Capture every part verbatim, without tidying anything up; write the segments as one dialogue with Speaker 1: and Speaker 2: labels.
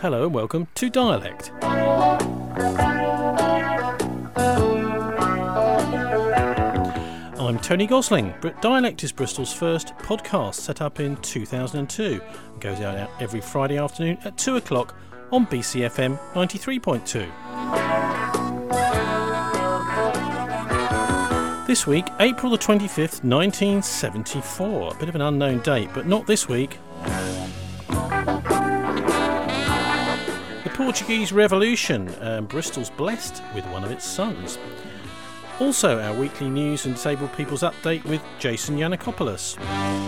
Speaker 1: Hello and welcome to Dialect. I'm Tony Gosling. Dialect is Bristol's first podcast, set up in two thousand two. It goes out every Friday afternoon at two o'clock on B C F M ninety-three point two. This week, April the twenty-fifth, nineteen seventy-four. A bit of an unknown date, but not this week. The Portuguese Revolution. Um, Bristol's blessed with one of its sons. Also, our weekly news and disabled people's update with Jason Yiannakopoulos.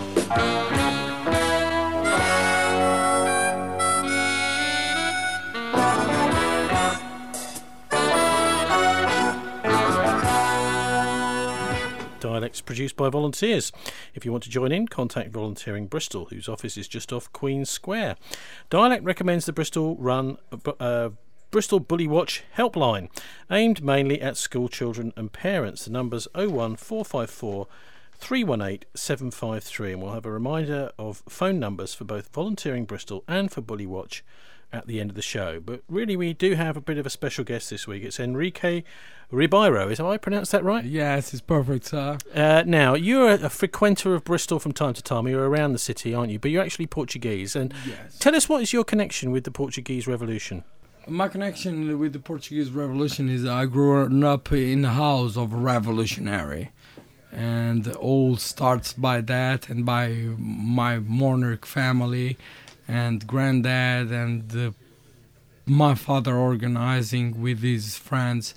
Speaker 1: Dialects produced by volunteers. If you want to join in, contact Volunteering Bristol, whose office is just off Queen's Square. Dialect recommends the Bristol run uh, Bristol Bully Watch helpline, aimed mainly at school children and parents. The number's oh one four five four, three one eight, seven five three, and we'll have a reminder of phone numbers for both Volunteering Bristol and for Bully Watch at the end of the show. But really, we do have a bit of a special guest this week. It's Enrique Ribeiro. Is have I pronounced that right?
Speaker 2: Yes, it's perfect, sir.
Speaker 1: Uh, now, you're a, a frequenter of Bristol from time to time. You're around the city, aren't you? But you're actually Portuguese. And
Speaker 2: yes.
Speaker 1: Tell us, what is your connection with the Portuguese Revolution?
Speaker 2: My connection with the Portuguese Revolution is I grew up in a house of revolutionary. And all starts by that and by my monarch family and granddad and uh, my father organizing with his friends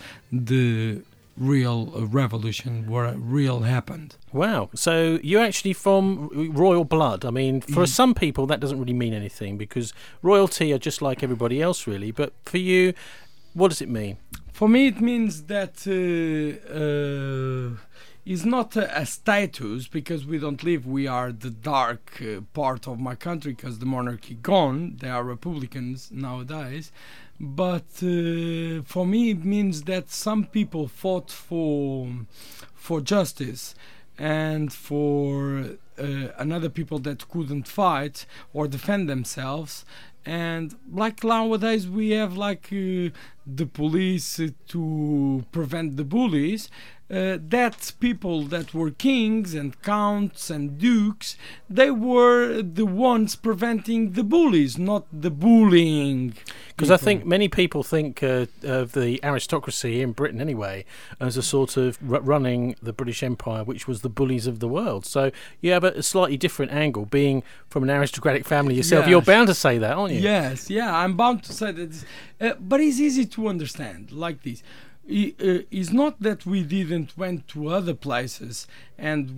Speaker 2: the real uh, revolution where it real happened.
Speaker 1: Wow. So you're actually from royal blood. I mean, for some people that doesn't really mean anything because royalty are just like everybody else really. But for you, what does it mean?
Speaker 2: For me it means that uh, uh, it's not a, a status because we don't live, we are the dark uh, part of my country because the monarchy gone, they are republicans nowadays. But uh, for me it means that some people fought for for justice and for uh, another people that couldn't fight or defend themselves. And like nowadays we have like uh, the police uh, to prevent the bullies. Uh, that people that were kings and counts and dukes, they were the ones preventing the bullies, not the bullying.
Speaker 1: Because I think many people think uh, of the aristocracy in Britain anyway as a sort of r- running the British Empire, which was the bullies of the world. So you have a, a slightly different angle. Being from an aristocratic family yourself,
Speaker 2: yes.
Speaker 1: You're bound to say that, aren't you?
Speaker 2: Yes, yeah, I'm bound to say that. Uh, but it's easy to understand like this. It, uh, it's not that we didn't went to other places and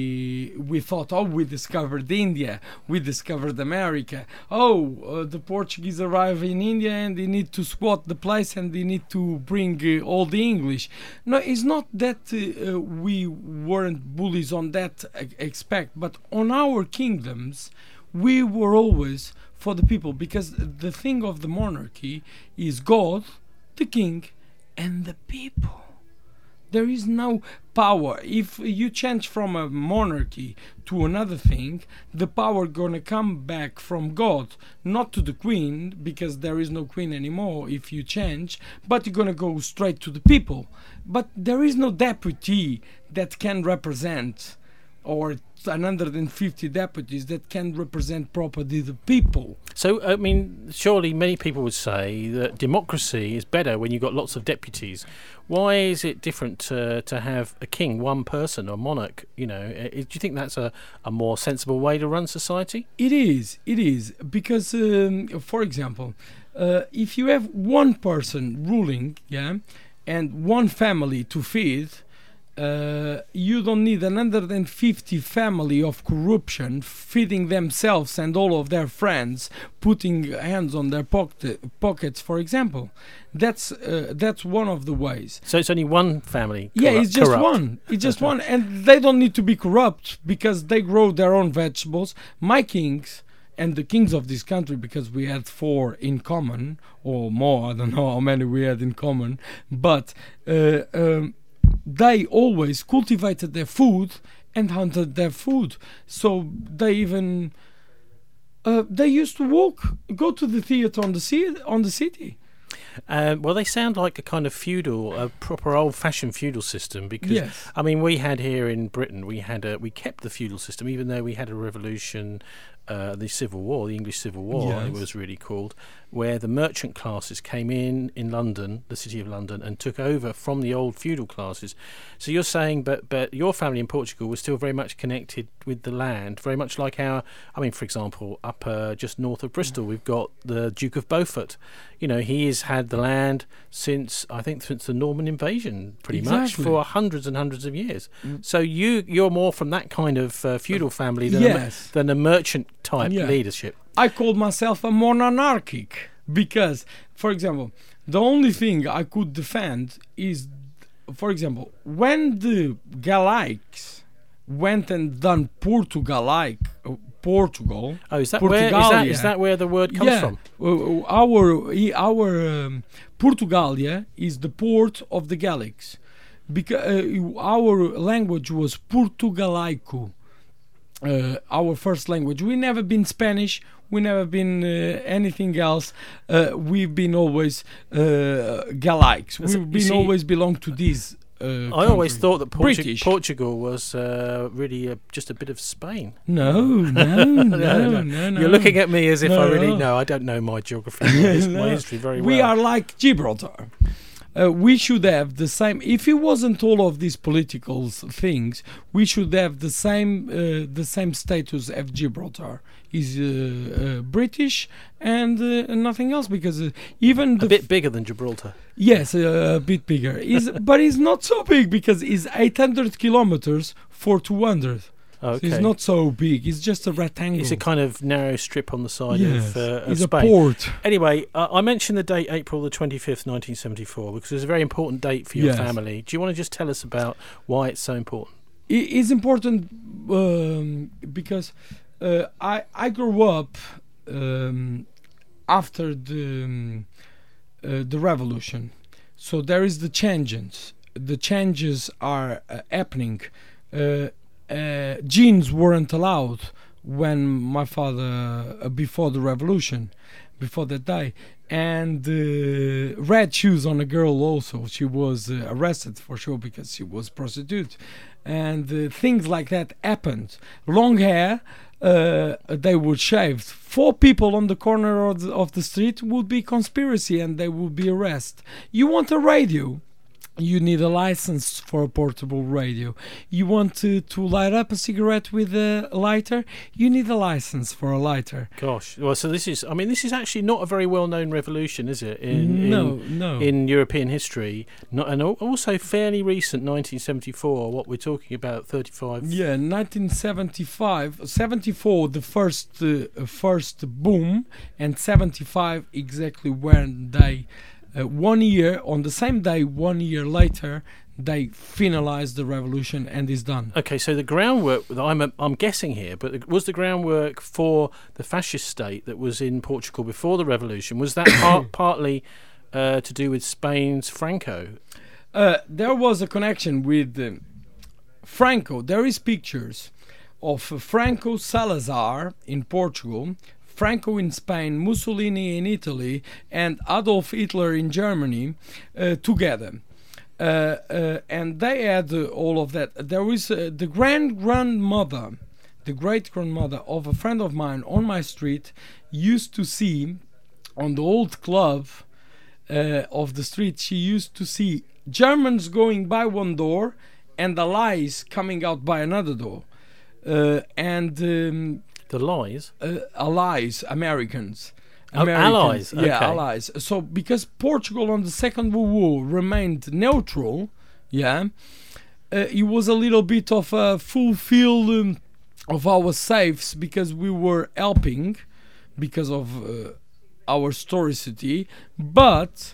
Speaker 2: we we thought, oh, we discovered India, we discovered America. Oh, uh, the Portuguese arrive in India and they need to squat the place and they need to bring uh, all the English. No, it's not that uh, uh, we weren't bullies on that aspect, but on our kingdoms, we were always for the people because the thing of the monarchy is God, the king, and the people. There is no power. If you change from a monarchy to another thing, the power gonna come back from God, not to the queen, because there is no queen anymore if you change, but you're gonna go straight to the people. But there is no deputy that can represent, or one hundred fifty deputies that can represent properly the people.
Speaker 1: So, I mean, surely many people would say that democracy is better when you've got lots of deputies. Why is it different to, to have a king, one person, or monarch? You know, do you think that's a, a more sensible way to run society?
Speaker 2: It is, it is. Because, um, for example, uh, if you have one person ruling, yeah, and one family to feed, Uh, you don't need one hundred fifty family of corruption feeding themselves and all of their friends, putting hands on their pocket, pockets, for example. That's uh, that's one of the ways.
Speaker 1: So it's only one family corrupt,
Speaker 2: Yeah, it's just
Speaker 1: corrupt.
Speaker 2: one. It's just one. And they don't need to be corrupt because they grow their own vegetables. My kings and the kings of this country, because we had four in common, or more, I don't know how many we had in common, but uh, um, they always cultivated their food and hunted their food. So they even Uh, they used to walk, go to the theater on the sea, on the city.
Speaker 1: Um, well, they sound like a kind of feudal, a proper old-fashioned feudal system. Because
Speaker 2: Yes.
Speaker 1: I mean, we had here in Britain, we had a, we kept the feudal system, even though we had a revolution, uh, the Civil War, the English Civil War,
Speaker 2: Yes.
Speaker 1: it was really called, where the merchant classes came in in London, the city of London, and took over from the old feudal classes. So you're saying, but but your family in Portugal was still very much connected with the land, very much like our. I mean, for example, up uh, just north of Bristol, we've got the Duke of Beaufort. You know, he has had the land since I think since the Norman invasion, pretty much
Speaker 2: Exactly.
Speaker 1: for hundreds and hundreds of years. So you you're more from that kind of uh, feudal family than
Speaker 2: Yes.
Speaker 1: a, than a merchant type
Speaker 2: Yeah.
Speaker 1: leadership.
Speaker 2: I called myself a monarchic because, for example, the only thing I could defend is, for example, when the Galaics went and done Portugalaic, uh, Portugal.
Speaker 1: Oh, is that where is that
Speaker 2: Portugalia.
Speaker 1: is that where the word comes
Speaker 2: yeah,
Speaker 1: from?
Speaker 2: uh, our our um, Portugalia is the port of the Gallics, because uh, our language was Portugalaico. Uh, our first language. We never been Spanish. We never been uh, anything else. Uh, we've been always uh, Galaics.
Speaker 1: That's-
Speaker 2: We've
Speaker 1: you
Speaker 2: been
Speaker 1: see,
Speaker 2: always belong to these. Uh,
Speaker 1: I always
Speaker 2: country.
Speaker 1: thought that Portu-
Speaker 2: British.
Speaker 1: Portugal was uh, really uh, just a bit of Spain.
Speaker 2: No, no, no, no, no.
Speaker 1: You're looking at me as if I really
Speaker 2: No.
Speaker 1: know. I don't know my geography, my, his- my
Speaker 2: No.
Speaker 1: history very
Speaker 2: We
Speaker 1: well.
Speaker 2: are like Gibraltar. Uh, we should have the same. If it wasn't all of these political s- things, we should have the same uh, the same status as Gibraltar is uh, uh, British and uh, nothing else, because uh, even the
Speaker 1: a bit bigger than Gibraltar.
Speaker 2: yes, uh, a bit bigger is, but it's not so big because it's eight hundred kilometers for two hundred.
Speaker 1: Okay.
Speaker 2: So it's not so big. It's just a rectangle.
Speaker 1: It's a kind of narrow strip on the side
Speaker 2: yes,
Speaker 1: of, uh, of
Speaker 2: it's a
Speaker 1: Spain.
Speaker 2: port.
Speaker 1: Anyway, uh, I mentioned the date April the twenty-fifth, nineteen seventy-four, because it's a very important date for your
Speaker 2: Yes.
Speaker 1: family. Do you want to just tell us about why it's so important?
Speaker 2: It is important um, because uh, I I grew up um, after the um, uh, the revolution, so there is the changes. The changes are uh, happening. Uh, uh, jeans weren't allowed when my father uh, before the revolution, before that day, and uh, red shoes on a girl also. She was uh, arrested for sure because she was prostitute, and uh, things like that happened. Long hair, uh, they were shaved. Four people on the corner of the, of the street would be conspiracy, and they would be arrested. You want a radio? You need a license for a portable radio. You want to, to light up a cigarette with a lighter? You need a license for a lighter.
Speaker 1: Gosh, well, so this is, I mean, this is actually not a very well-known revolution, is it? In,
Speaker 2: no,
Speaker 1: in,
Speaker 2: no.
Speaker 1: in European history, not, and al- also fairly recent, nineteen seventy-four. What we're talking about, thirty-five.
Speaker 2: Yeah, nineteen seventy-five, seventy-four, the first uh, first boom, and seventy-five exactly when they, uh, one year on the same day, one year later, they finalized the revolution and is done.
Speaker 1: Okay, so the groundwork that I'm I'm guessing here, but it was the groundwork for the fascist state that was in Portugal before the revolution. Was that part, partly uh, to do with Spain's Franco?
Speaker 2: Uh, there was a connection with uh, Franco. There is pictures of uh, Franco Salazar in Portugal, Franco in Spain, Mussolini in Italy, and Adolf Hitler in Germany uh, together. Uh, uh, and they had uh, all of that. There was uh, the grand grandmother, the great grandmother of a friend of mine on my street used to see on the old club uh, of the street. She used to see Germans going by one door and the Allies coming out by another door, uh, and um,
Speaker 1: The lies?
Speaker 2: uh, Allies, Americans.
Speaker 1: Oh, allies,
Speaker 2: Yeah,
Speaker 1: okay.
Speaker 2: allies. So because Portugal on the Second World War remained neutral, yeah, uh, it was a little bit of a fulfill um, of our safes because we were helping because of uh, our historicity, but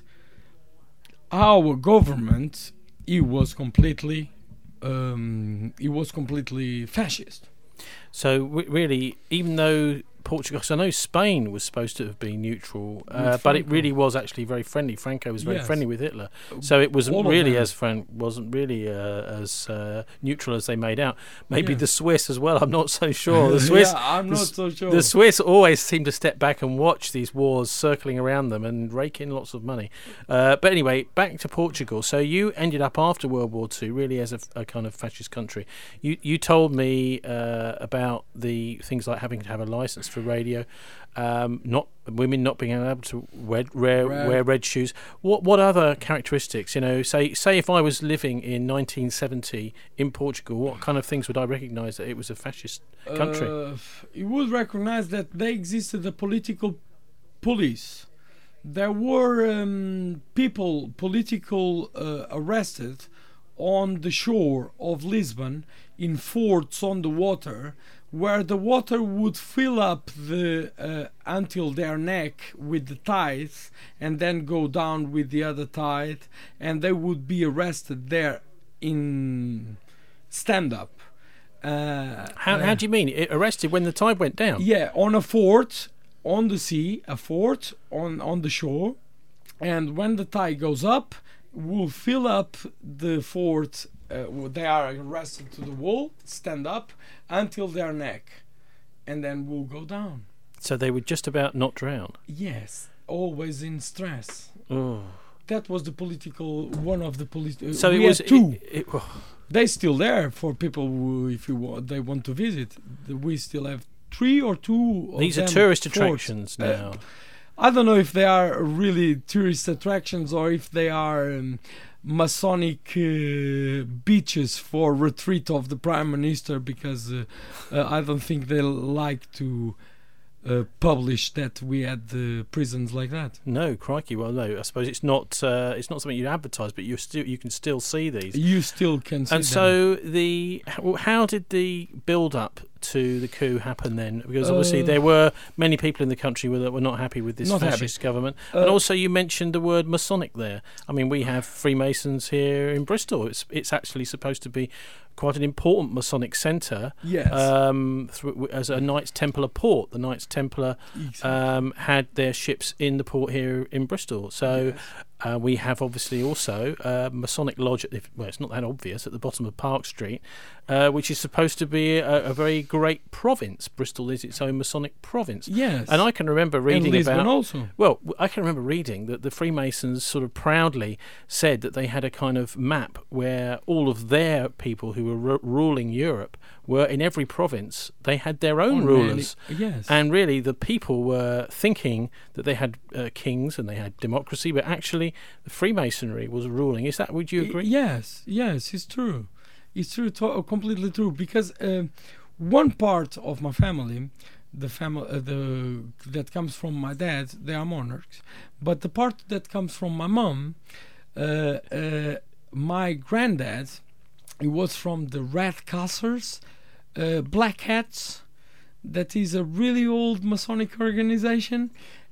Speaker 2: our government, it was completely, um, it was completely fascist.
Speaker 1: So w- really, even though Portugal? Because I know Spain was supposed to have been neutral, uh,
Speaker 2: With
Speaker 1: but it
Speaker 2: Franco.
Speaker 1: really was actually very friendly. Franco was very
Speaker 2: Yes.
Speaker 1: friendly with Hitler, so it wasn't
Speaker 2: All of
Speaker 1: really
Speaker 2: them.
Speaker 1: as fran- wasn't really uh, as uh, neutral as they made out. Maybe
Speaker 2: Yeah.
Speaker 1: the Swiss as well. I'm not so sure. The Swiss,
Speaker 2: yeah, I'm
Speaker 1: the
Speaker 2: not
Speaker 1: S-
Speaker 2: so sure.
Speaker 1: the Swiss always seem to step back and watch these wars circling around them and rake in lots of money. Uh, but anyway, back to Portugal. So you ended up after World War Two really as a, a kind of fascist country. You you told me uh, about the things like having to have a license for radio, um, not women not being able to wear, wear,
Speaker 2: Red.
Speaker 1: wear red shoes. What what other characteristics? You know, say say if I was living in nineteen seventy in Portugal, what kind of things would I recognise that it was a fascist country?
Speaker 2: Uh, you would recognize that there existed a political police. There were um, people, political, uh, arrested on the shore of Lisbon in forts on the water, where the water would fill up the uh, until their neck with the tides, and then go down with the other tide, and they would be arrested there in stand up. Uh,
Speaker 1: How
Speaker 2: uh,
Speaker 1: how do you mean? It arrested when the tide went down?
Speaker 2: yeah, on a fort on the sea, a fort on on the shore, and when the tide goes up, will fill up the fort. Uh, they are arrested to the wall, stand up until their neck, and then will go down.
Speaker 1: So they would just about not drown.
Speaker 2: Yes, always in stress.
Speaker 1: Oh.
Speaker 2: That was the political one of the political.
Speaker 1: So
Speaker 2: we
Speaker 1: it was
Speaker 2: had two.
Speaker 1: It, it, oh.
Speaker 2: They're still there for people who, if you want, they want to visit. We still have three or two. Of
Speaker 1: These are
Speaker 2: them
Speaker 1: tourist
Speaker 2: forts.
Speaker 1: attractions now.
Speaker 2: Uh, I don't know if they are really tourist attractions or if they are um, Masonic uh, beaches for retreat of the Prime Minister, because uh, uh, I don't think they like to uh, publish that we had the prisons like that.
Speaker 1: No, crikey. Well, no. I suppose it's not. Uh, it's not something you advertise, but you still you can still see these.
Speaker 2: You still can see
Speaker 1: And
Speaker 2: them.
Speaker 1: so the how, how did the build up to the coup happen then? Because obviously
Speaker 2: Uh,
Speaker 1: there were many people in the country that were not happy with this
Speaker 2: Not happy.
Speaker 1: fascist government.
Speaker 2: Uh,
Speaker 1: and also you mentioned the word Masonic there. I mean, we have Freemasons here in Bristol. It's it's actually supposed to be quite an important Masonic centre.
Speaker 2: Yes.
Speaker 1: Um, through, as a Knights Templar port. The Knights Templar
Speaker 2: Exactly.
Speaker 1: um, had their ships in the port here in Bristol. So
Speaker 2: Yes.
Speaker 1: uh, we have obviously also uh, Masonic Lodge, at the, well, it's not that obvious, at the bottom of Park Street, uh, which is supposed to be a, a very great province. Bristol is its own Masonic province.
Speaker 2: Yes.
Speaker 1: And I can remember reading
Speaker 2: and Lisbon
Speaker 1: about...
Speaker 2: also.
Speaker 1: Well, w- I can remember reading that the Freemasons sort of proudly said that they had a kind of map where all of their people who were ru- ruling Europe were in every province. They had their own
Speaker 2: On
Speaker 1: rulers.
Speaker 2: many- yes.
Speaker 1: And really, the people were thinking that they had uh, kings and they had democracy, but actually, the Freemasonry was ruling. Is that? Would you
Speaker 2: Y-
Speaker 1: agree?
Speaker 2: Yes, yes, it's true. It's true, to- completely true. Because uh, one part of my family, the family, uh, the that comes from my dad, they are monarchs. But the part that comes from my mom, uh, uh, my granddad, he was from the Redcassers, uh, Black Hats. That is a really old Masonic organization,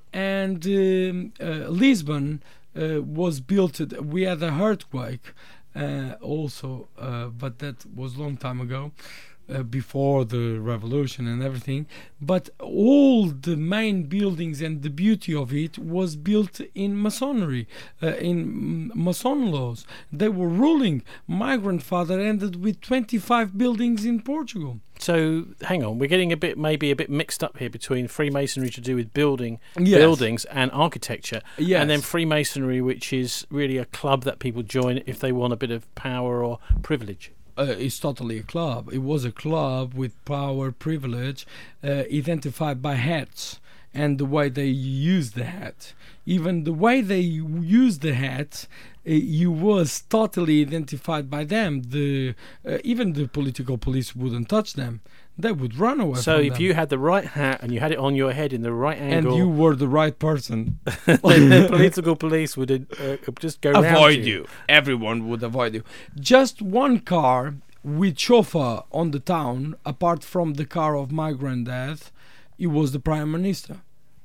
Speaker 2: and um, uh, Lisbon uh, was built. We had a earthquake uh, also, uh, but that was a long time ago, uh, before the revolution and everything. But all the main buildings and the beauty of it was built in Masonry, uh, in mm, Mason laws. They were ruling. My grandfather ended with twenty-five buildings in Portugal.
Speaker 1: So hang on, we're getting a bit maybe a bit mixed up here between Freemasonry to do with building
Speaker 2: Yes.
Speaker 1: buildings and architecture,
Speaker 2: Yes.
Speaker 1: and then Freemasonry, which is really a club that people join if they want a bit of power or privilege.
Speaker 2: Uh, it's totally a club. It was a club with power, privilege, uh, identified by hats and the way they use the hat. Even the way they use the hat, uh, you was totally identified by them. The uh, even the political police wouldn't touch them. They would run away.
Speaker 1: So
Speaker 2: from
Speaker 1: if
Speaker 2: them.
Speaker 1: you had the right hat and you had it on your head in the right
Speaker 2: and
Speaker 1: angle,
Speaker 2: you were the right person,
Speaker 1: then the political police would uh, just go round
Speaker 2: avoid
Speaker 1: you.
Speaker 2: you. Everyone would avoid you. Just one car with chauffeur on the town, apart from the car of my granddad, he was the prime minister.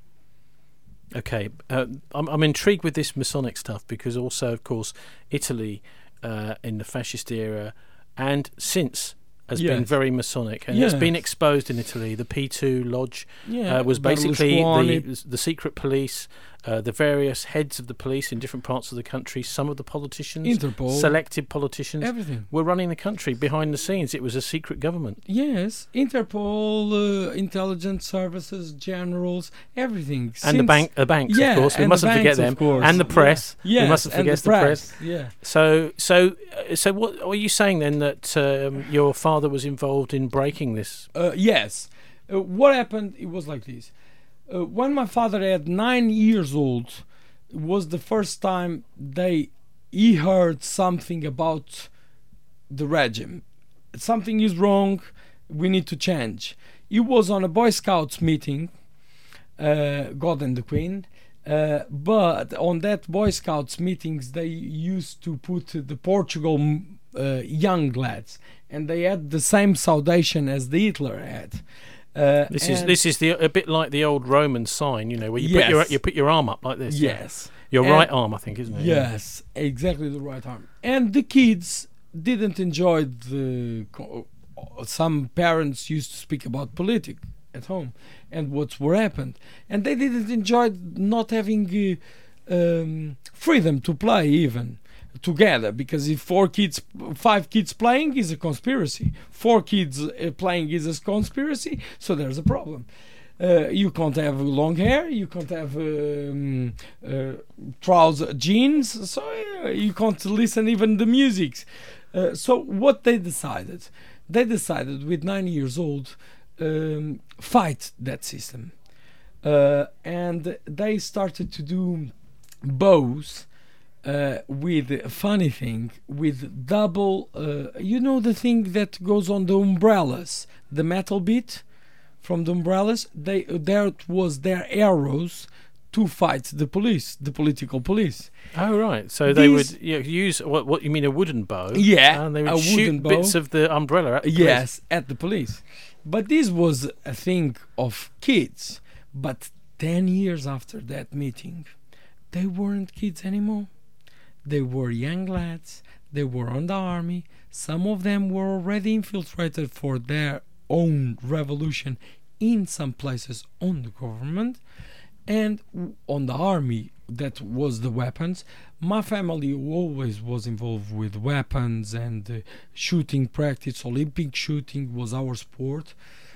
Speaker 1: Okay, uh, I'm, I'm intrigued with this Masonic stuff because also, of course, Italy uh, in the fascist era and since has
Speaker 2: Yes.
Speaker 1: been very Masonic, and
Speaker 2: Yes.
Speaker 1: it's been exposed in Italy. The P two Lodge
Speaker 2: Yeah,
Speaker 1: uh, was basically
Speaker 2: Berlusconi.
Speaker 1: the, the secret police, uh, the various heads of the police in different parts of the country, some of the politicians,
Speaker 2: Interpol,
Speaker 1: selected politicians,
Speaker 2: everything.
Speaker 1: were running the country behind the scenes. It was a secret government.
Speaker 2: Yes, Interpol, uh, intelligence services, generals, everything.
Speaker 1: And the
Speaker 2: Since-
Speaker 1: bank, the banks,
Speaker 2: yeah,
Speaker 1: of course. We
Speaker 2: and the
Speaker 1: mustn't forget
Speaker 2: banks, of
Speaker 1: them.
Speaker 2: course.
Speaker 1: And the press.
Speaker 2: Yeah.
Speaker 1: We
Speaker 2: Yes,
Speaker 1: mustn't
Speaker 2: and
Speaker 1: forget
Speaker 2: the
Speaker 1: the press.
Speaker 2: Yeah.
Speaker 1: So, so, uh, so, what are you saying then? That um, your father was involved in breaking this?
Speaker 2: Uh, yes. Uh, what happened? It was like this. Uh, when my father had nine years old, it was the first time they he heard something about the regime. Something is wrong. We need to change. He was on a Boy Scouts meeting, uh, God and the Queen. Uh, but on that Boy Scouts meetings, they used to put the Portugal uh, young lads, and they had the same saudation as the Hitler had. Uh,
Speaker 1: This is
Speaker 2: and-
Speaker 1: this is the a bit like the old Roman sign, you know, where you put your
Speaker 2: Yes.
Speaker 1: you put your arm up like this.
Speaker 2: yes,
Speaker 1: Your
Speaker 2: And-
Speaker 1: right arm, I think, isn't it?
Speaker 2: yes, exactly the right arm. And the kids didn't enjoy the. co- Some parents used to speak about politics at home and what's what happened, and they didn't enjoy not having uh, um, freedom to play even together, because if four kids, five kids playing is a conspiracy. Four kids uh, playing is a conspiracy, so there's a problem. Uh, you can't have long hair, you can't have um, uh, trouser jeans, so uh, you can't listen even the music. Uh, so what they decided, they decided with nine years old, um, fight that system, uh, and they started to do bows. Uh, with a funny thing, with double, uh, you know, the thing that goes on the umbrellas, the metal bit from the umbrellas. They that was their arrows to fight the police, the political police.
Speaker 1: Oh right, so they
Speaker 2: These-
Speaker 1: would you know, use what? What you mean a wooden bow?
Speaker 2: Yeah,
Speaker 1: and they would
Speaker 2: a
Speaker 1: shoot
Speaker 2: wooden bow.
Speaker 1: bits of the umbrella at the police.
Speaker 2: Yes, at the police. But this was a thing of kids. But ten years after that meeting, they weren't kids anymore. They were young lads. They were on the army. Some of them were already infiltrated for their own revolution in some places on the government. And w- on the army, that was the weapons. My family always was involved with weapons and uh, shooting practice. Olympic shooting was our sport.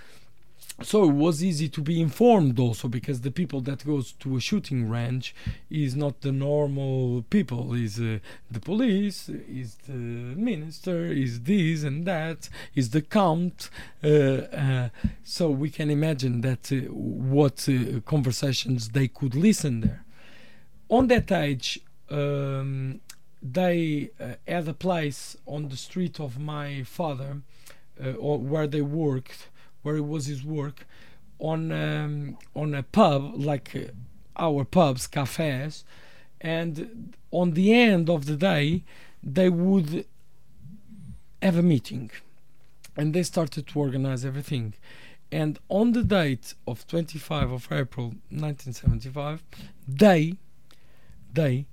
Speaker 2: So it was easy to be informed also, because the people that goes to a shooting range is not the normal people. Is uh, the police, is the minister, is this and that, is the count. Uh, uh, so we can imagine that uh, what uh, conversations they could listen there. On that age, um, they uh, had a place on the street of my father, uh, or where they worked, where it was his work, on um, on a pub, like uh, our pubs, cafes, and on the end of the day, they would have a meeting, and they started to organize everything. And on the date of twenty-fifth of April nineteen seventy-five, they they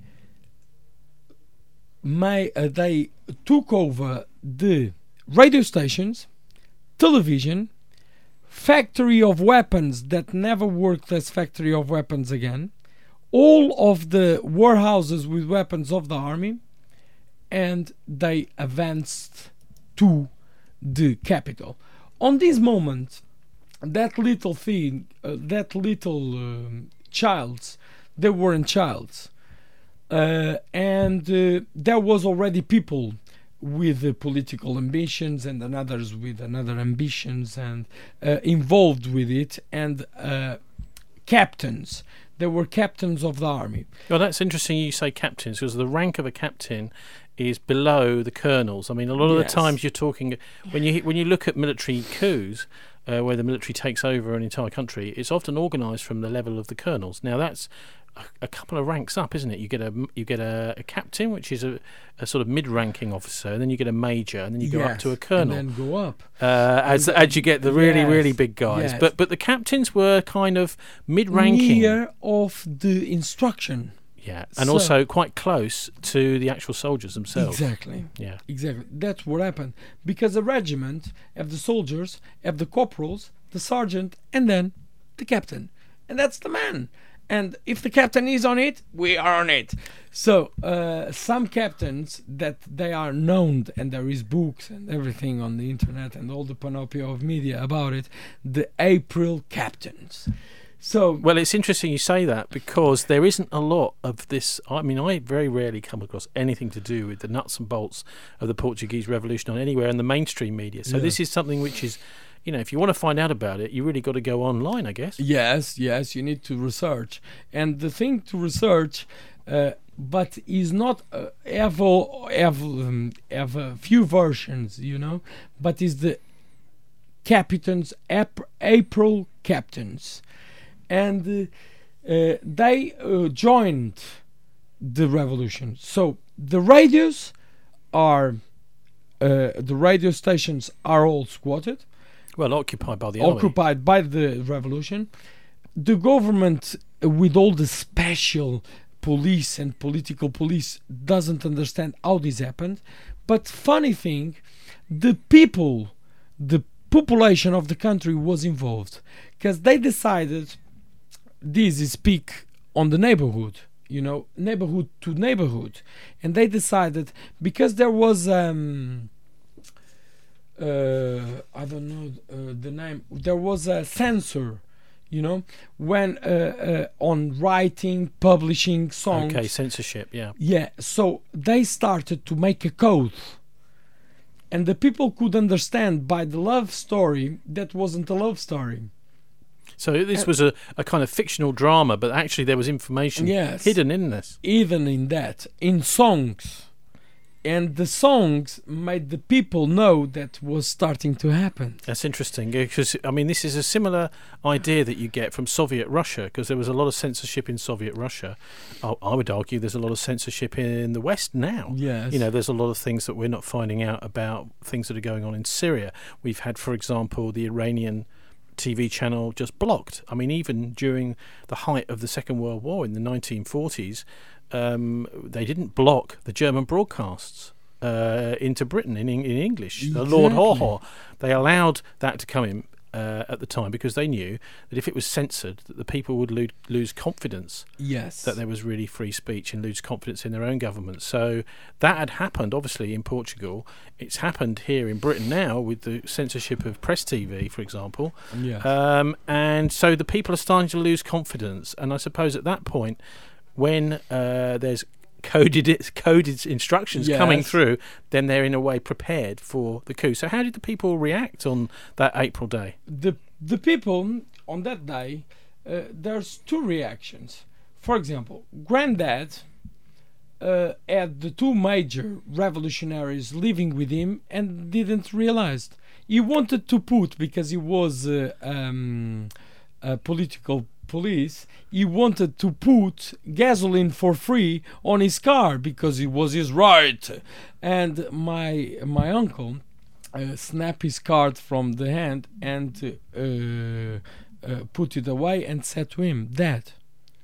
Speaker 2: may uh, they took over the radio stations, television, factory of weapons that never worked as factory of weapons again, all of the warehouses with weapons of the army, and they advanced to the capital. On this moment, that little thing, uh, that little um, childs, they weren't childs, uh, and uh, there was already people with uh, political ambitions, and then others with another ambitions, and uh, involved with it, and uh, captains. They were captains of the army.
Speaker 1: Well, that's interesting you say captains, because the rank of a captain is below the colonels. I mean, a lot of
Speaker 2: Yes.
Speaker 1: the times you're talking, when you when you look at military coups, uh, where the military takes over an entire country, it's often organised from the level of the colonels. Now that's a, a couple of ranks up, isn't it? You get a you get a, a captain, which is a, a sort of mid-ranking officer, and then you get a major, and then you go up to a colonel.
Speaker 2: And then go up.
Speaker 1: uh, as as you get the really
Speaker 2: Yes,
Speaker 1: really big guys.
Speaker 2: yes.
Speaker 1: But but the captains were kind of mid-ranking.
Speaker 2: Near of the instruction.
Speaker 1: Yeah, and
Speaker 2: So-
Speaker 1: also quite close to the actual soldiers themselves.
Speaker 2: Exactly.
Speaker 1: Yeah.
Speaker 2: Exactly. That's what happened. Because the regiment have the soldiers, have the corporals, the sergeant, and then the captain. And that's the man. And if the captain is on it, we are on it. So uh, some captains that they are known, and there is books and everything on the internet and all the panoply of media about it, the April captains. So
Speaker 1: Well, it's interesting you say that because there isn't a lot of this. I mean, I very rarely come across anything to do with the nuts and bolts of the Portuguese Revolution on anywhere in the mainstream media. So
Speaker 2: Yeah.
Speaker 1: this is something which is, you know, if you want to find out about it, you really got to go online, I guess.
Speaker 2: Yes, yes, you need to research. And the thing to research, uh, but is not uh, have, all, have, um, have a few versions, you know, but is the captains, Ap- April captains. And uh, uh, they uh, joined the revolution. So the radios are, uh, the radio stations are all squatted.
Speaker 1: Well, occupied by the army.
Speaker 2: Occupied by the revolution. The government, uh, with all the special police and political police, doesn't understand how this happened. But funny thing, the people, the population of the country was involved because they decided this is speak on the neighborhood, you know, neighborhood to neighborhood, and they decided because there was um, uh, I don't know uh, the name. There was a censor, you know, when uh, uh, on writing, publishing songs.
Speaker 1: Okay, censorship, yeah.
Speaker 2: Yeah, so they started to make a code, and the people could understand by the love story that wasn't a love story.
Speaker 1: So this
Speaker 2: Uh,
Speaker 1: was a, a kind of fictional drama, but actually there was information
Speaker 2: Yes.
Speaker 1: hidden in this.
Speaker 2: Even in that, in songs. And the songs made the people know that was starting to happen.
Speaker 1: That's interesting because, I mean, this is a similar idea that you get from Soviet Russia because there was a lot of censorship in Soviet Russia. I, I would argue there's a lot of censorship in the West now.
Speaker 2: Yes.
Speaker 1: You know, there's a lot of things that we're not finding out about things that are going on in Syria. We've had, for example, the Iranian T V channel just blocked. I mean, even during the height of the Second World War in the nineteen forties, um, they didn't block the German broadcasts uh, into Britain in, in English. The Lord
Speaker 2: Exactly.
Speaker 1: Haw-Haw. They allowed that to come in uh, at the time because they knew that if it was censored, that the people would lo- lose confidence
Speaker 2: Yes.
Speaker 1: that there was really free speech and lose confidence in their own government. So that had happened, obviously, in Portugal. It's happened here in Britain now with the censorship of Press T V, for example.
Speaker 2: Yes.
Speaker 1: Um, and so the people are starting to lose confidence. And I suppose at that point, when uh, there's coded coded instructions coming
Speaker 2: Yes.
Speaker 1: through, then they're in a way prepared for the coup. So how did the people react on that April day?
Speaker 2: the the people on that day, uh, there's two reactions. For example, Granddad uh, had the two major revolutionaries living with him and didn't realize. He wanted to put, because he was uh, um, a political police, he wanted to put gasoline for free on his car because it was his right. And my my uncle uh, snapped his card from the hand and uh, uh, put it away and said to him, "Dad,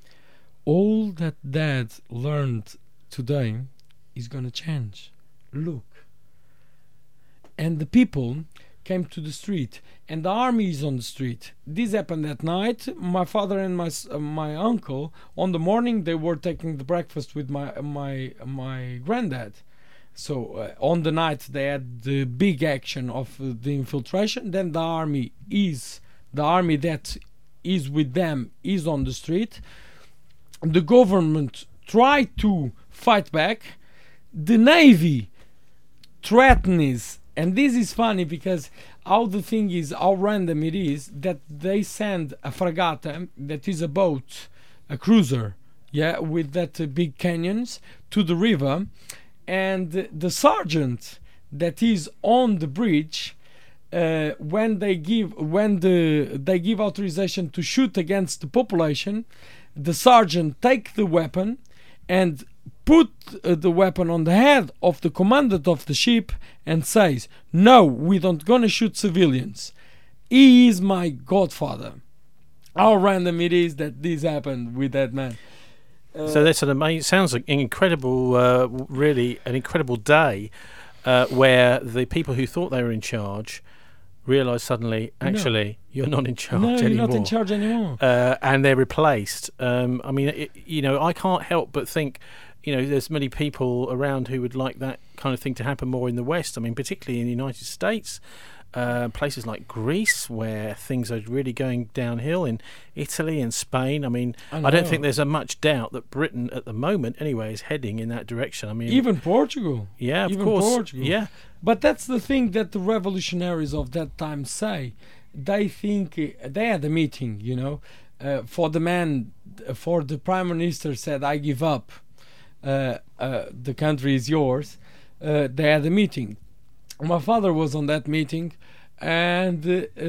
Speaker 2: all that Dad learned today is gonna change. Look." And the people came to the street, and the army is on the street. This happened at night. My father and my s- uh, my uncle, on the morning, they were taking the breakfast with my my my granddad. So uh, on the night they had the big action of uh, the infiltration. Then the army is the army that is with them is on the street. The government tried to fight back. The navy threatens. And this is funny because how the thing is, how random it is that they send a fragata, that is a boat, a cruiser, yeah, with that uh, big cannons to the river, and the sergeant that is on the bridge, uh, when they give when the they give authorization to shoot against the population, the sergeant take the weapon and put uh, the weapon on the head of the commandant of the ship and says, "No, we don't gonna shoot civilians. He is my godfather." How random it is that this happened with that man. Uh,
Speaker 1: So that's an amazing. Sounds like an incredible, uh, really an incredible day, uh, where the people who thought they were in charge realise suddenly,
Speaker 2: No.
Speaker 1: actually, you're not in charge
Speaker 2: no,
Speaker 1: anymore.
Speaker 2: you're not in charge anymore.
Speaker 1: Uh, and they're replaced. Um, I mean, it, you know, I can't help but think, you know, there's many people around who would like that kind of thing to happen more in the West. I mean, particularly in the United States, uh, places like Greece, where things are really going downhill, in Italy and Spain. I mean,
Speaker 2: I
Speaker 1: I, don't
Speaker 2: know.
Speaker 1: think there's a much doubt that Britain, at the moment, anyway, is heading in that direction. I mean,
Speaker 2: Even Portugal.
Speaker 1: yeah, of
Speaker 2: even
Speaker 1: course,
Speaker 2: Portugal.
Speaker 1: yeah.
Speaker 2: But that's the thing that the revolutionaries of that time say. They think uh, they had a meeting, you know, uh, for the man, for the prime minister said, "I give up. Uh, uh, the country is yours." Uh, they had a meeting. My father was on that meeting, and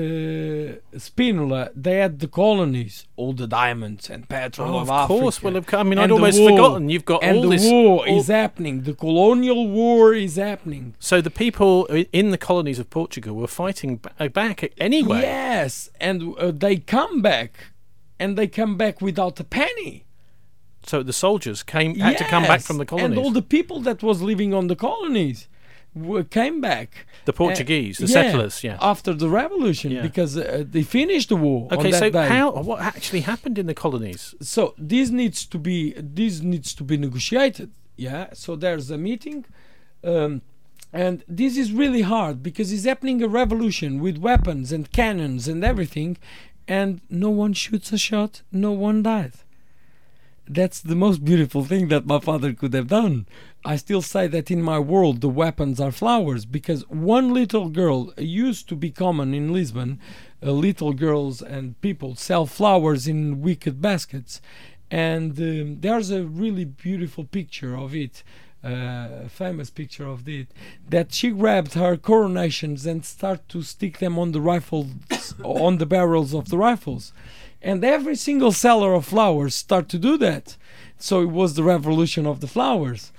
Speaker 2: uh, Spinola. They had the colonies, all the diamonds and petrol
Speaker 1: Oh,
Speaker 2: of,
Speaker 1: of
Speaker 2: Africa.
Speaker 1: course. Well, of- I mean, I'd
Speaker 2: And the
Speaker 1: almost
Speaker 2: war.
Speaker 1: forgotten. You've got
Speaker 2: and
Speaker 1: all
Speaker 2: the
Speaker 1: this.
Speaker 2: war
Speaker 1: all-
Speaker 2: is happening. The colonial war is happening.
Speaker 1: So the people i- in the colonies of Portugal were fighting ba- back anyway.
Speaker 2: Yes, and uh, they come back, and they come back without a penny.
Speaker 1: So the soldiers came had to come back
Speaker 2: Yes,
Speaker 1: from the colonies.
Speaker 2: and all the people that was living on the colonies w- came back.
Speaker 1: the Portuguese,
Speaker 2: Uh,
Speaker 1: the
Speaker 2: yeah,
Speaker 1: settlers, yeah.
Speaker 2: After the revolution,
Speaker 1: Yeah.
Speaker 2: because uh, they finished the war.
Speaker 1: Okay,
Speaker 2: on that
Speaker 1: so
Speaker 2: day.
Speaker 1: how what actually happened in the colonies?
Speaker 2: So this needs to be this needs to be negotiated. Yeah. So there's a meeting, um, and this is really hard because it's happening a revolution with weapons and cannons and everything, and no one shoots a shot. No one died. That's the most beautiful thing that my father could have done. I still say that in my world the weapons are flowers, because one little girl used to be common in Lisbon. Uh, little girls and people sell flowers in wicked baskets, and um, there's a really beautiful picture of it, uh, a famous picture of it, that she grabbed her coronations and start to stick them on the rifles, on the barrels of the rifles. And every single seller of flowers start to do that. So it was the revolution of the flowers.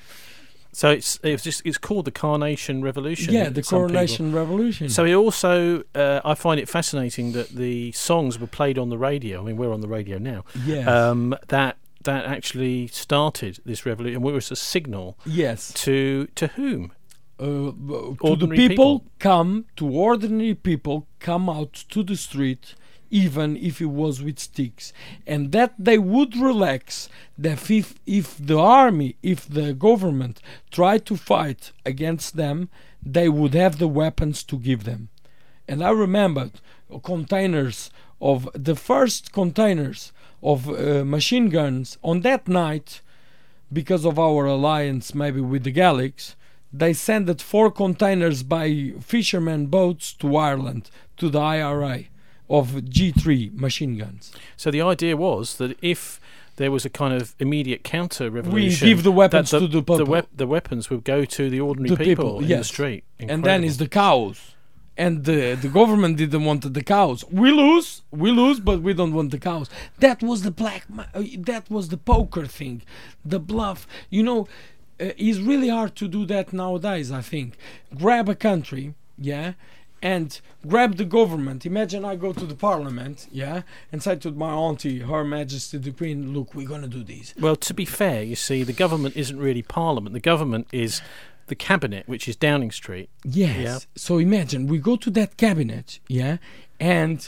Speaker 1: So it's it's just it's called the Carnation Revolution.
Speaker 2: Yeah, the
Speaker 1: some people.
Speaker 2: coronation revolution.
Speaker 1: So it also, uh, I find it fascinating that the songs were played on the radio. I mean, we're on the radio now.
Speaker 2: yes.
Speaker 1: Um, that that actually started this revolution, and it was a signal
Speaker 2: yes.
Speaker 1: to to whom?
Speaker 2: Uh, to the
Speaker 1: Ordinary
Speaker 2: people,
Speaker 1: people.
Speaker 2: come, to ordinary people, come out to the street, even if it was with sticks, and that they would relax, that if, if the army, if the government tried to fight against them, they would have the weapons to give them. And I remembered containers of the first containers of uh, machine guns on that night, because of our alliance maybe with the Gallics. They sent four containers by fishermen boats to Ireland, to the I R A, of G three machine guns.
Speaker 1: So the idea was that if there was a kind of immediate counter
Speaker 2: We
Speaker 1: revolution,
Speaker 2: give the weapons
Speaker 1: that
Speaker 2: to the people.
Speaker 1: The, wep- the weapons would go to the ordinary
Speaker 2: The
Speaker 1: people,
Speaker 2: people,
Speaker 1: in
Speaker 2: yes.
Speaker 1: the street.
Speaker 2: And then
Speaker 1: Incredible.
Speaker 2: is the cows. And the, the government didn't want the cows. We lose, we lose, but we don't want the cows. That was the black, ma- uh, that was the poker thing, the bluff. You know, uh, it's really hard to do that nowadays, I think. Grab a country, yeah, and grab the government. Imagine I go to the parliament, yeah, and say to my auntie, Her Majesty the Queen, look, we're going to do this.
Speaker 1: Well, to be fair, you see, the government isn't really Parliament. The government is the cabinet, which is Downing Street.
Speaker 2: Yes.
Speaker 1: Yeah.
Speaker 2: So imagine we go to that cabinet, yeah, and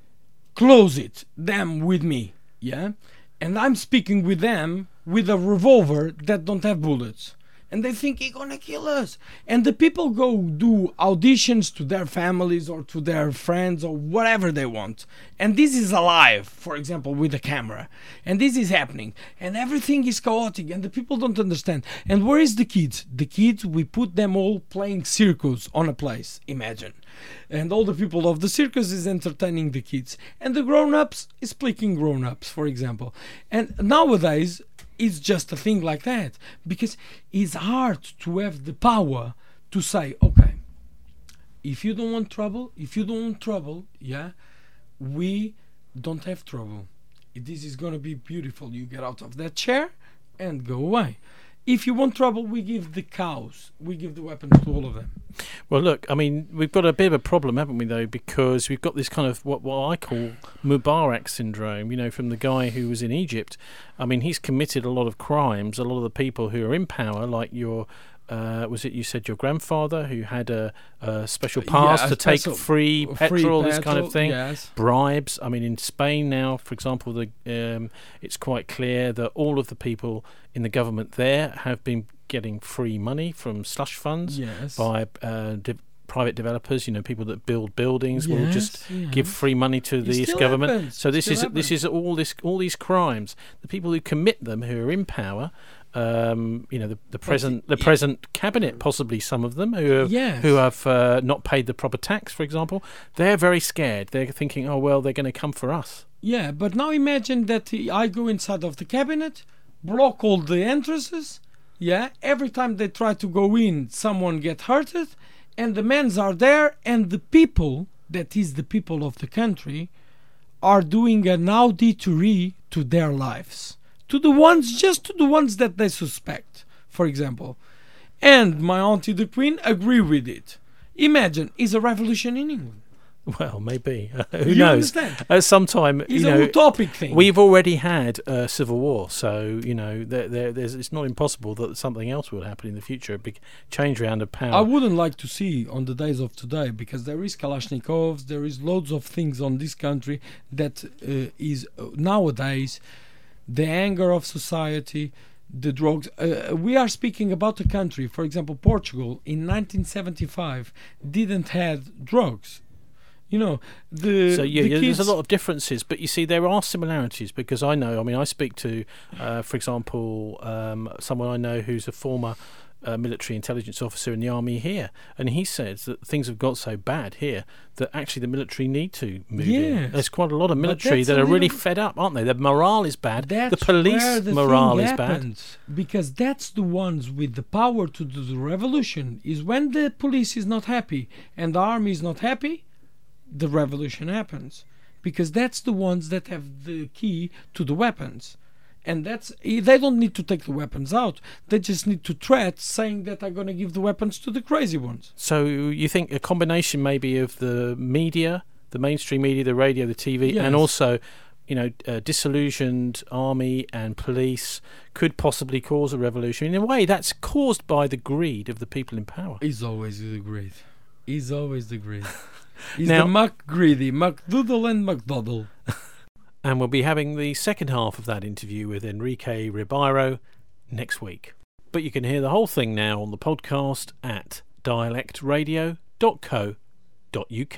Speaker 2: close it, them with me, yeah, and I'm speaking with them with a revolver that don't have bullets. And they think he's gonna kill us. And the people go do auditions to their families or to their friends or whatever they want. And this is alive, for example, with a camera. And this is happening. And everything is chaotic and the people don't understand. And where is the kids? The kids, we put them all playing circus on a place, imagine. And all the people of the circus is entertaining the kids. And the grown-ups is playing grown-ups, for example. And nowadays, it's just a thing like that, because it's hard to have the power to say, okay, if you don't want trouble, if you don't want trouble, yeah, we don't have trouble. This is going to be beautiful. You get out of that chair and go away. if you want trouble, we give the cows, we give the weapons to all of them.
Speaker 1: Well, look, I mean, we've got a bit of a problem, haven't we, though, because we've got this kind of what, what I call Mubarak syndrome, you know, from the guy who was in Egypt. I mean, he's committed a lot of crimes. A lot of the people who are in power, like your, uh, was it you said your grandfather who had a, a special pass
Speaker 2: Yeah, a
Speaker 1: to take
Speaker 2: special-
Speaker 1: free
Speaker 2: free
Speaker 1: petrol, this kind
Speaker 2: petrol,
Speaker 1: of thing,
Speaker 2: yes.
Speaker 1: bribes. I mean, in Spain now, for example, the um, it's quite clear that all of the people in the government there have been getting free money from slush funds
Speaker 2: Yes.
Speaker 1: by uh, de- private developers. You know, people that build buildings will just
Speaker 2: Yes,
Speaker 1: give
Speaker 2: yes.
Speaker 1: free money to
Speaker 2: It
Speaker 1: this
Speaker 2: still
Speaker 1: government.
Speaker 2: happens.
Speaker 1: So this
Speaker 2: Still
Speaker 1: is this is all this all these crimes. The people who commit them, who are in power, um, you know, the, the present the
Speaker 2: it-
Speaker 1: present cabinet, possibly some of them who have,
Speaker 2: Yes.
Speaker 1: who have uh, not paid the proper tax, for example, they're very scared. They're thinking, oh well, they're going to come for us.
Speaker 2: Yeah, but now imagine that I go inside of the cabinet, block all the entrances. Yeah, every time they try to go in, someone get hurted, and the men are there, and the people, that is the people of the country, are doing an auditory to their lives, to the ones, just to the ones that they suspect, for example. And my auntie the Queen agree with it. Imagine, is a revolution in England.
Speaker 1: Well, maybe. Who
Speaker 2: You
Speaker 1: knows?
Speaker 2: understand?
Speaker 1: At some time,
Speaker 2: It's
Speaker 1: you
Speaker 2: a
Speaker 1: know,
Speaker 2: utopic thing.
Speaker 1: we've already had a civil war, so you know, there, there, there's, it's not impossible that something else will happen in the future. A big change round of power.
Speaker 2: I wouldn't like to see on the days of today, because there is Kalashnikovs, there is loads of things on this country that uh, is uh, nowadays the anger of society, the drugs. Uh, we are speaking about a country, for example, Portugal in nineteen seventy-five didn't have drugs. You know, the
Speaker 1: So yeah,
Speaker 2: the
Speaker 1: yeah,
Speaker 2: kids,
Speaker 1: there's a lot of differences, but you see there are similarities because I know. I mean, I speak to, uh, for example, um, someone I know who's a former uh, military intelligence officer in the army here, and he says that things have got so bad here that actually the military need to move in.
Speaker 2: Yes.
Speaker 1: There's quite a lot of
Speaker 2: But
Speaker 1: military
Speaker 2: that's
Speaker 1: that
Speaker 2: a
Speaker 1: are really
Speaker 2: little-
Speaker 1: fed up, aren't they? The morale is bad.
Speaker 2: That's
Speaker 1: the police
Speaker 2: where the
Speaker 1: morale
Speaker 2: thing
Speaker 1: is bad.
Speaker 2: happens, because that's the ones with the power to do the revolution. Is when the police is not happy and the army is not happy, the revolution happens, because that's the ones that have the key to the weapons. And that's, they don't need to take the weapons out, they just need to threat saying that they're going to give the weapons to the crazy ones.
Speaker 1: So you think a combination maybe of the media, the mainstream media, the radio, the T V,
Speaker 2: Yes.
Speaker 1: and also, you know, a disillusioned army and police could possibly cause a revolution. In a way, that's caused by the greed of the people in power.
Speaker 2: He's always the greed. He's always the greed. He's
Speaker 1: Now-
Speaker 2: the Mac greedy, MacDoodle and MacDoddle.
Speaker 1: And we'll be having the second half of that interview with Enrique Ribeiro next week. But you can hear the whole thing now on the podcast at dialect radio dot co dot uk.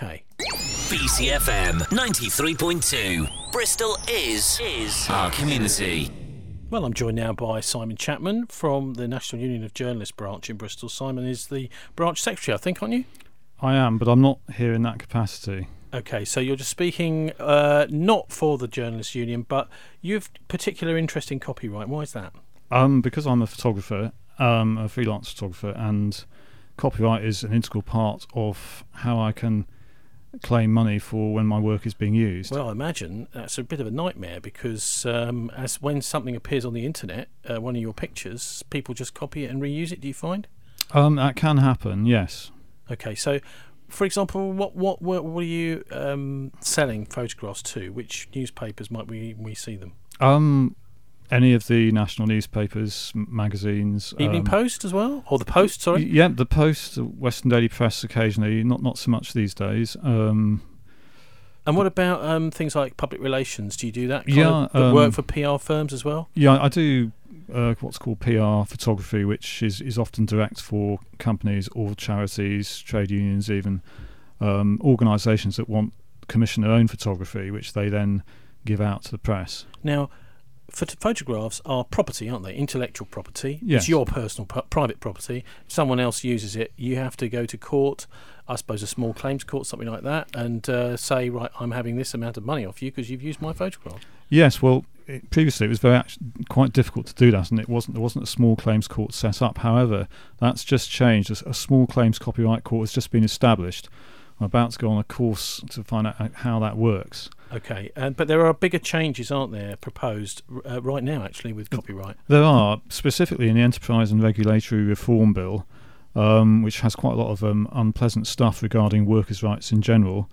Speaker 3: B C F M ninety-three point two. Bristol is is our community.
Speaker 1: Well, I'm joined now by Simon Chapman from the National Union of Journalists branch in Bristol. Simon is the branch secretary, I think, aren't you?
Speaker 4: I am, but I'm not here in that capacity.
Speaker 1: Okay, so you're just speaking uh, not for the Journalists Union, but you have particular interest in copyright. Why is that?
Speaker 4: Um, because I'm a photographer, um, a freelance photographer, and copyright is an integral part of how I can claim money for when my work is being used.
Speaker 1: Well, I imagine that's a bit of a nightmare because um, as when something appears on the internet, uh, one of your pictures, people just copy it and reuse it. Do you find?
Speaker 4: Um, that can happen, yes.
Speaker 1: Okay, so for example, what what what, what are you um, selling photographs to? Which newspapers might we we see them?
Speaker 4: Um, any of the national newspapers, m- magazines.
Speaker 1: Evening
Speaker 4: um,
Speaker 1: Post as well, or the Post? Sorry.
Speaker 4: y- Yeah, the Post, the Western Daily Press occasionally, not not so much these days. Um,
Speaker 1: And what about um, things like public relations? Do you do that? Kind
Speaker 4: Yeah,
Speaker 1: of, that work
Speaker 4: um,
Speaker 1: for P R firms as well?
Speaker 4: yeah, I do uh, what's called P R photography, which is, is often direct for companies or charities, trade unions, even um, organisations that want to commission their own photography, which they then give out to the press.
Speaker 1: Now, phot- photographs are property, aren't they? Intellectual property.
Speaker 4: Yes.
Speaker 1: It's your personal, p- private property. If someone else uses it, you have to go to court, I suppose a small claims court, something like that, and uh, say, right, I'm having this amount of money off you because you've used my photograph.
Speaker 4: Yes, well, it, previously it was very act- quite difficult to do that, and it wasn't there wasn't a small claims court set up. However, that's just changed. A, s- a small claims copyright court has just been established, I'm about to go on a course to find out how that works.
Speaker 1: Okay, uh, but there are bigger changes, aren't there, proposed uh, right now, actually, with copyright?
Speaker 4: There are, specifically in the Enterprise and Regulatory Reform Bill, um, which has quite a lot of um, unpleasant stuff regarding workers' rights in general.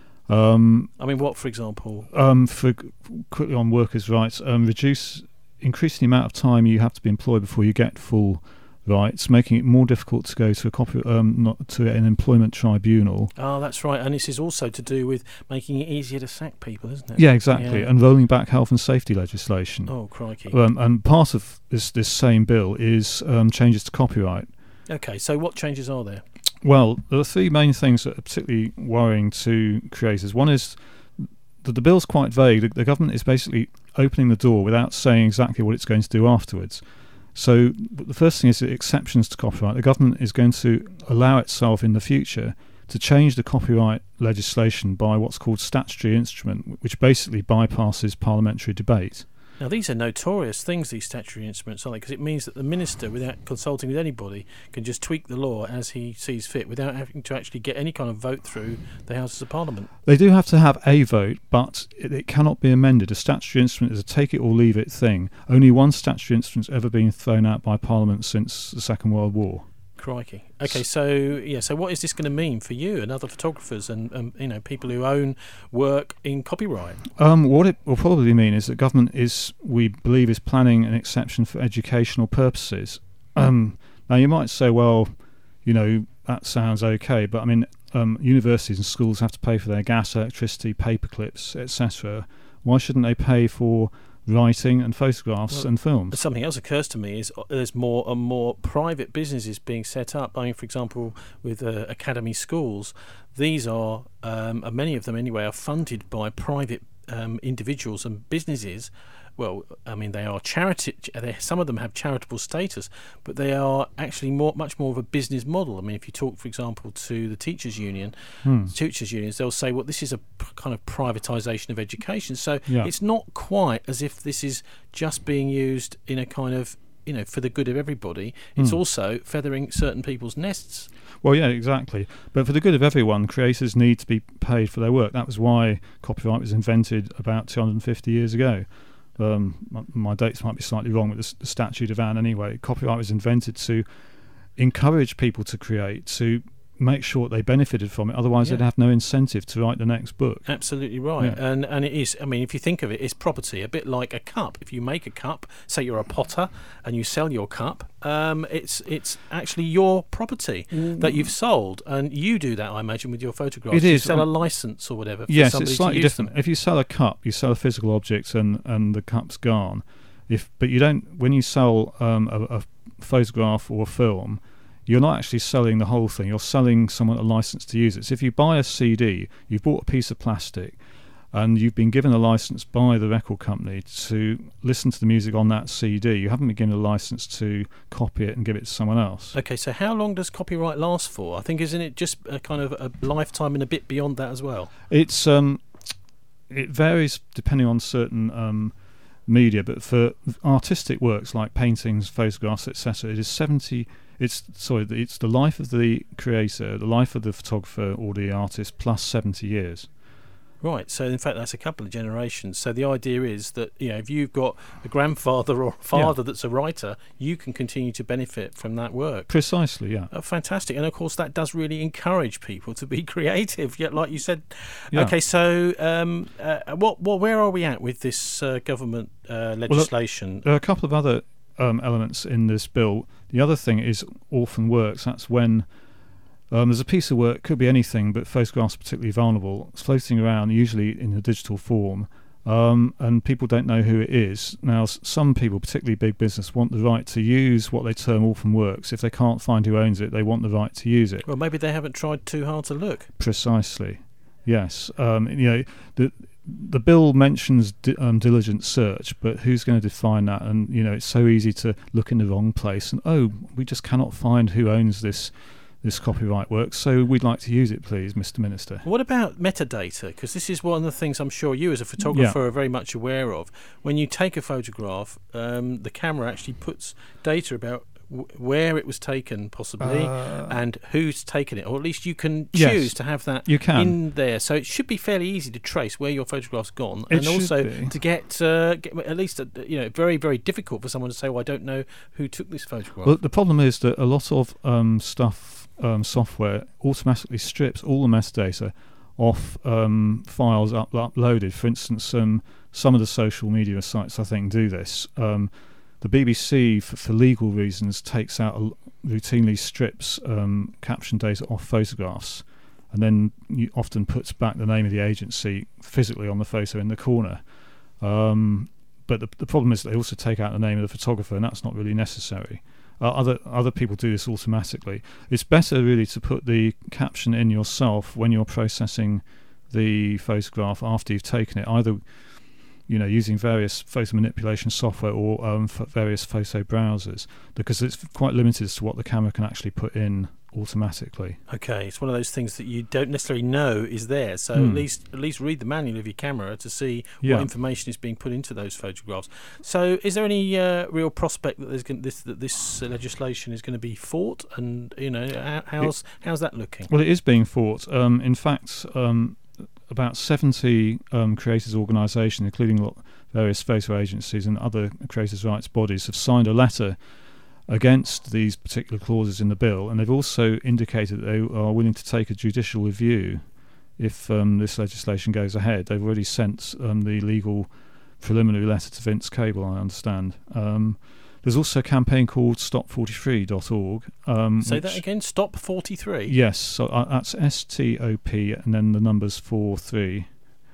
Speaker 4: Um,
Speaker 1: I mean, what, for example?
Speaker 4: Um, for quickly on workers' rights, um, reduce, increase the amount of time you have to be employed before you get full rights, making it more difficult to go to a copy, um, not to an employment tribunal.
Speaker 1: Oh, that's right. And this is also to do with making it easier to sack people, isn't it?
Speaker 4: Yeah, exactly.
Speaker 1: Yeah.
Speaker 4: And rolling back health and safety legislation.
Speaker 1: Oh, crikey.
Speaker 4: Um, and part of this this same bill is um, changes to copyright.
Speaker 1: Okay, so what changes are there?
Speaker 4: Well, there are three main things that are particularly worrying to creators. One is that the bill's quite vague. The, the government is basically opening the door without saying exactly what it's going to do afterwards. So the first thing is the exceptions to copyright. The government is going to allow itself in the future to change the copyright legislation by what's called statutory instrument, which basically bypasses parliamentary debate.
Speaker 1: Now, these are notorious things, these statutory instruments, aren't they? Because it means that the minister, without consulting with anybody, can just tweak the law as he sees fit without having to actually get any kind of vote through the Houses of Parliament.
Speaker 4: They do have to have a vote, but it, it cannot be amended. A statutory instrument is a take-it-or-leave-it thing. Only one statutory instrument's ever been thrown out by Parliament since the Second World War.
Speaker 1: Crikey. Okay, so yeah, so what is this going to mean for you and other photographers and um, you know people who own work in copyright?
Speaker 4: Um, what it will probably mean is that government is, we believe, is planning an exception for educational purposes. Um, now you might say, well, you know, that sounds okay, but I mean, um, universities and schools have to pay for their gas, electricity, paper clips, et cetera. Why shouldn't they pay for writing and photographs well, and films?
Speaker 1: Something else occurs to me is there's more and more private businesses being set up. I mean, for example, with uh, academy schools, these are, um, and many of them anyway, are funded by private um, individuals and businesses. Well, I mean, they are charity. They, some of them have charitable status, but they are actually more, much more of a business model. I mean, if you talk, for example, to the teachers' union,
Speaker 4: hmm.
Speaker 1: teachers' unions, they'll say, "Well, this is a p- kind of privatisation of education." So
Speaker 4: yeah.
Speaker 1: it's not quite as if this is just being used in a kind of, you know, for the good of everybody. It's
Speaker 4: hmm.
Speaker 1: also feathering certain people's nests.
Speaker 4: Well, yeah, exactly. But for the good of everyone, creators need to be paid for their work. That was why copyright was invented about two hundred fifty years ago. Um, my, my dates might be slightly wrong with the, the statute of Anne anyway. Copyright was invented to encourage people to create, to make sure they benefited from it. Otherwise,
Speaker 1: Yeah.
Speaker 4: they'd have no incentive to write the next book.
Speaker 1: Absolutely right.
Speaker 4: Yeah.
Speaker 1: And and it is, I mean, if you think of it, it's property, a bit like a cup. If you make a cup, say you're a potter and you sell your cup, um, it's it's actually your property
Speaker 4: Mm.
Speaker 1: that you've sold. And you do that, I imagine, with your photographs.
Speaker 4: It
Speaker 1: You
Speaker 4: is.
Speaker 1: sell a
Speaker 4: Um,
Speaker 1: license or whatever for
Speaker 4: Yes,
Speaker 1: somebody
Speaker 4: it's slightly
Speaker 1: to use
Speaker 4: different.
Speaker 1: them.
Speaker 4: If you sell a cup, you sell a physical object and, and the cup's gone. If But you don't, when you sell um, a, a photograph or a film, you're not actually selling the whole thing. You're selling someone a license to use it. So if you buy a C D, you've bought a piece of plastic and you've been given a license by the record company to listen to the music on that C D. You haven't been given a license to copy it and give it to someone else.
Speaker 1: Okay, so how long does copyright last for? I think, isn't it just a kind of a lifetime and a bit beyond that as well?
Speaker 4: It's um, it varies depending on certain um, media, but for artistic works like paintings, photographs, et cetera, it is seventy. It's sorry, it's the life of the creator, the life of the photographer or the artist plus seventy years.
Speaker 1: Right, so in fact that's a couple of generations. So the idea is that, you know, if you've got a grandfather or father yeah. that's a writer, you can continue to benefit from that work.
Speaker 4: Precisely, yeah.
Speaker 1: Oh, fantastic. And of course that does really encourage people to be creative, yet like you said.
Speaker 4: Yeah.
Speaker 1: Okay, so um, uh, what, what, where are we at with this uh, government uh, legislation?
Speaker 4: Well, there are a couple of other um, elements in this bill. The other thing is orphan works. That's when Um, there's a piece of work, could be anything, but photographs are particularly vulnerable. It's floating around, usually in a digital form, um, and people don't know who it is. Now, s- some people, particularly big business, want the right to use what they term orphan works. If they can't find who owns it, they want the right to use it.
Speaker 1: Well, maybe they haven't tried too hard to look.
Speaker 4: Precisely, yes. Um, you know, the the bill mentions di- um, diligent search, but who's going to define that? And you know, it's so easy to look in the wrong place and oh, we just cannot find who owns this. This copyright work, so we'd like to use it, please, Mister Minister.
Speaker 1: What about metadata? Because this is one of the things I'm sure you as a photographer
Speaker 4: yeah.
Speaker 1: are very much aware of. When you take a photograph, um, the camera actually puts data about w- where it was taken, possibly,
Speaker 4: Uh,
Speaker 1: and who's taken it, or at least you can
Speaker 4: Yes,
Speaker 1: choose to have that
Speaker 4: you can.
Speaker 1: in there. So it should be fairly easy to trace where your photograph's gone,
Speaker 4: It
Speaker 1: and
Speaker 4: should
Speaker 1: also
Speaker 4: be.
Speaker 1: to get, uh, get at least, uh, you know, very, very difficult for someone to say, well, I don't know who took this photograph.
Speaker 4: Well, the problem is that a lot of um, stuff, um, software automatically strips all the metadata off um, files up- uploaded. For instance, um, some of the social media sites, I think, do this. Um, the B B C, for, for legal reasons, takes out a, routinely strips um, caption data off photographs, and then you often puts back the name of the agency physically on the photo in the corner. Um, but the, the problem is they also take out the name of the photographer, and that's not really necessary. Uh, other other people do this automatically. It's better really to put the caption in yourself when you're processing the photograph after you've taken it, either you know using various photo manipulation software or um, f- various photo browsers, because it's quite limited as to what the camera can actually put in automatically.
Speaker 1: Okay, it's one of those things that you don't necessarily know is there. So
Speaker 4: Hmm.
Speaker 1: at least at least read the manual of your camera to see
Speaker 4: Yeah.
Speaker 1: what information is being put into those photographs. So is there any uh, real prospect that there's gon- this that this uh, legislation is going to be fought? And you know, how, how's how's that looking?
Speaker 4: Well, it is being fought. Um, in fact, um, about seventy um, creators' organisations, including lo- various photo agencies and other creators' rights bodies, have signed a letter against these particular clauses in the bill, and they've also indicated that they are willing to take a judicial review if um, this legislation goes ahead. They've already sent um, the legal preliminary letter to Vince Cable, I understand. Um, there's also a campaign called stop forty-three dot org. Um,
Speaker 1: Say
Speaker 4: which-
Speaker 1: that again. Stop forty-three.
Speaker 4: Yes, so uh, that's S T O P and then the numbers four three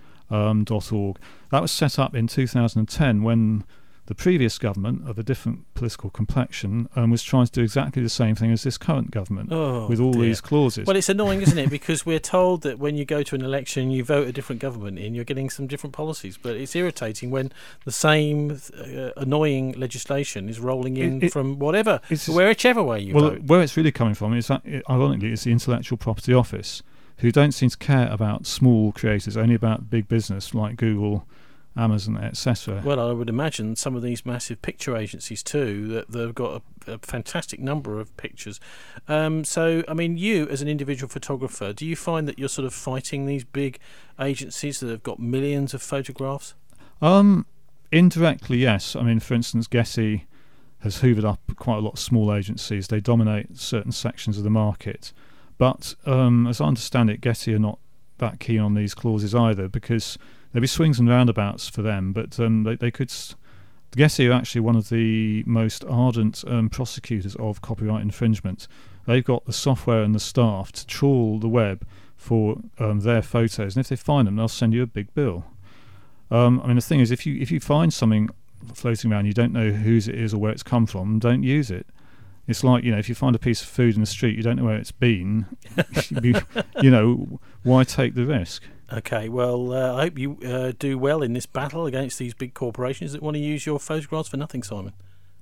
Speaker 4: um, dot org. That was set up in two thousand ten when the previous government of a different political complexion um, was trying to do exactly the same thing as this current government
Speaker 1: Oh,
Speaker 4: with all
Speaker 1: dear.
Speaker 4: these clauses.
Speaker 1: Well, it's annoying, isn't it? Because we're told that when you go to an election, you vote a different government in, you're getting some different policies. But it's irritating when the same uh, annoying legislation is rolling in
Speaker 4: It- it-
Speaker 1: from whatever,
Speaker 4: it's-
Speaker 1: whichever way you
Speaker 4: well,
Speaker 1: vote.
Speaker 4: where it's really coming from is that, it, ironically, it's the Intellectual Property Office, who don't seem to care about small creators, only about big business like Google, Amazon, et cetera.
Speaker 1: Well, I would imagine some of these massive picture agencies too, that they've got a, a fantastic number of pictures. Um, so, I mean, you as an individual photographer, do you find that you're sort of fighting these big agencies that have got millions of photographs?
Speaker 4: Um, indirectly, yes. I mean, for instance, Getty has hoovered up quite a lot of small agencies. They dominate certain sections of the market. But um, as I understand it, Getty are not that keen on these clauses either, because there'll be swings and roundabouts for them. But um, they, they could... S- Getty are actually one of the most ardent um, prosecutors of copyright infringement. They've got the software and the staff to trawl the web for um, their photos, and if they find them, they'll send you a big bill. Um, I mean, the thing is, if you if you find something floating around, you don't know whose it is or where it's come from, don't use it. It's like, you know, if you find a piece of food in the street, you don't know where it's been. you, you know, why take the risk?
Speaker 1: Okay, well, uh, I hope you uh, do well in this battle against these big corporations that want to use your photographs for nothing, Simon.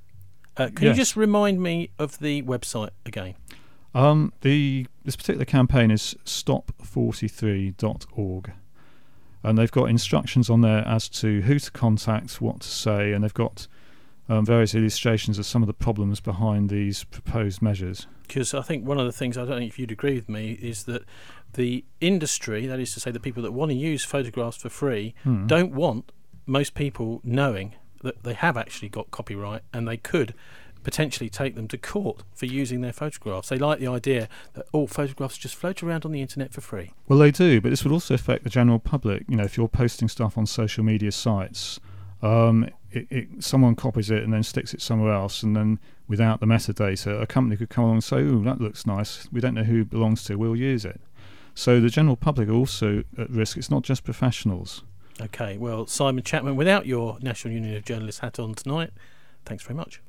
Speaker 1: Uh, can
Speaker 4: Yes.
Speaker 1: you just remind me of the website again?
Speaker 4: Um, the this particular campaign is stop forty-three dot org, and they've got instructions on there as to who to contact, what to say, and they've got um, various illustrations of some of the problems behind these proposed measures.
Speaker 1: Because I think one of the things, I don't know if you'd agree with me, is that the industry, that is to say the people that want to use photographs for free,
Speaker 4: Hmm.
Speaker 1: don't want most people knowing that they have actually got copyright and they could potentially take them to court for using their photographs. They like the idea that all photographs just float around on the internet for free.
Speaker 4: Well, they do, but this would also affect the general public. You know, if you're posting stuff on social media sites, um, it, it, someone copies it and then sticks it somewhere else, and then without the metadata, a company could come along and say, "Ooh, that looks nice. We don't know who it belongs to. We'll use it." So the general public are also at risk. It's not just professionals.
Speaker 1: Okay, well, Simon Chapman, without your National Union of Journalists hat on tonight, thanks very much.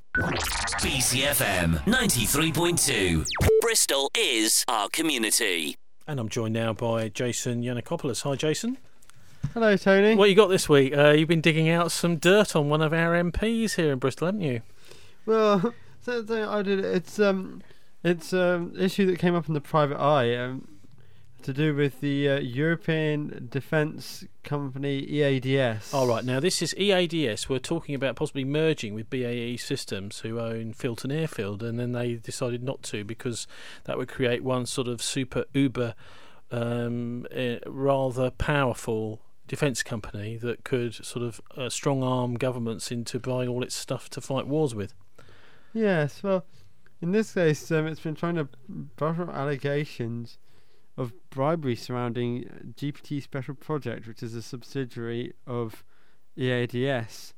Speaker 3: B C F M ninety-three point two. Bristol is our community.
Speaker 1: And I'm joined now by Jason Yiannakopoulos. Hi, Jason.
Speaker 5: Hello, Tony.
Speaker 1: What you got this week? Uh, you've been digging out some dirt on one of our M Ps here in Bristol, haven't you?
Speaker 5: Well, so, so I did. It's um, it's um issue that came up in the Private Eye. Um, to do with the uh, European Defence Company E A D S.
Speaker 1: All right, now this is E A D S. We're talking about possibly merging with B A E Systems, who own Filton Airfield, and then they decided not to because that would create one sort of super uber, um, uh, rather powerful defence company that could sort of uh, strong arm governments into buying all its stuff to fight wars with.
Speaker 5: Yes, well, in this case, um, it's been trying to brush up allegations of bribery surrounding G P T Special Project, which is a subsidiary of E A D S.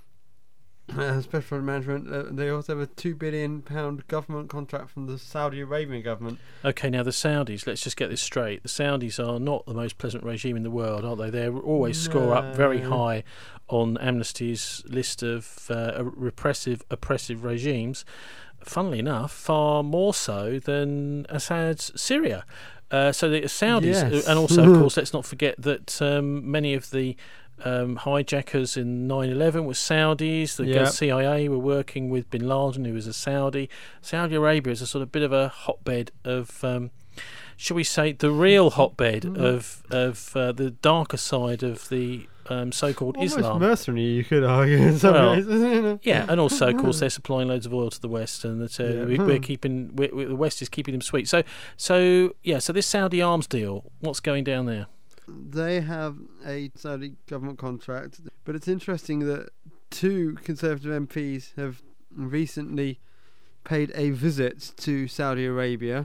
Speaker 5: Uh, Special Management, uh, they also have a two billion pound government contract from the Saudi Arabian government.
Speaker 1: Okay, now the Saudis, let's just get this straight. The Saudis are not the most pleasant regime in the world, aren't they? They always
Speaker 5: No.
Speaker 1: score up very high on Amnesty's list of uh, repressive, oppressive regimes. Funnily enough, far more so than Assad's Syria. Uh, so the Saudis,
Speaker 5: Yes.
Speaker 1: and also, of course, let's not forget that um, many of the um, hijackers in nine eleven were Saudis. The
Speaker 5: Yep.
Speaker 1: C I A were working with Bin Laden, who was a Saudi. Saudi Arabia is a sort of bit of a hotbed of, um, shall we say, the real hotbed
Speaker 5: Mm.
Speaker 1: of of uh, the darker side of the um, so-called
Speaker 5: Almost
Speaker 1: Islam.
Speaker 5: mercenary, you could argue. In some
Speaker 1: Well,
Speaker 5: ways, isn't it?
Speaker 1: Yeah, and also, of course, they're supplying loads of oil to the West, and that uh,
Speaker 5: Yeah.
Speaker 1: we, we're keeping we we the West is keeping them sweet. So, so yeah, so this Saudi arms deal, what's going down there?
Speaker 5: They have a Saudi government contract, but it's interesting that two Conservative M Ps have recently paid a visit to Saudi Arabia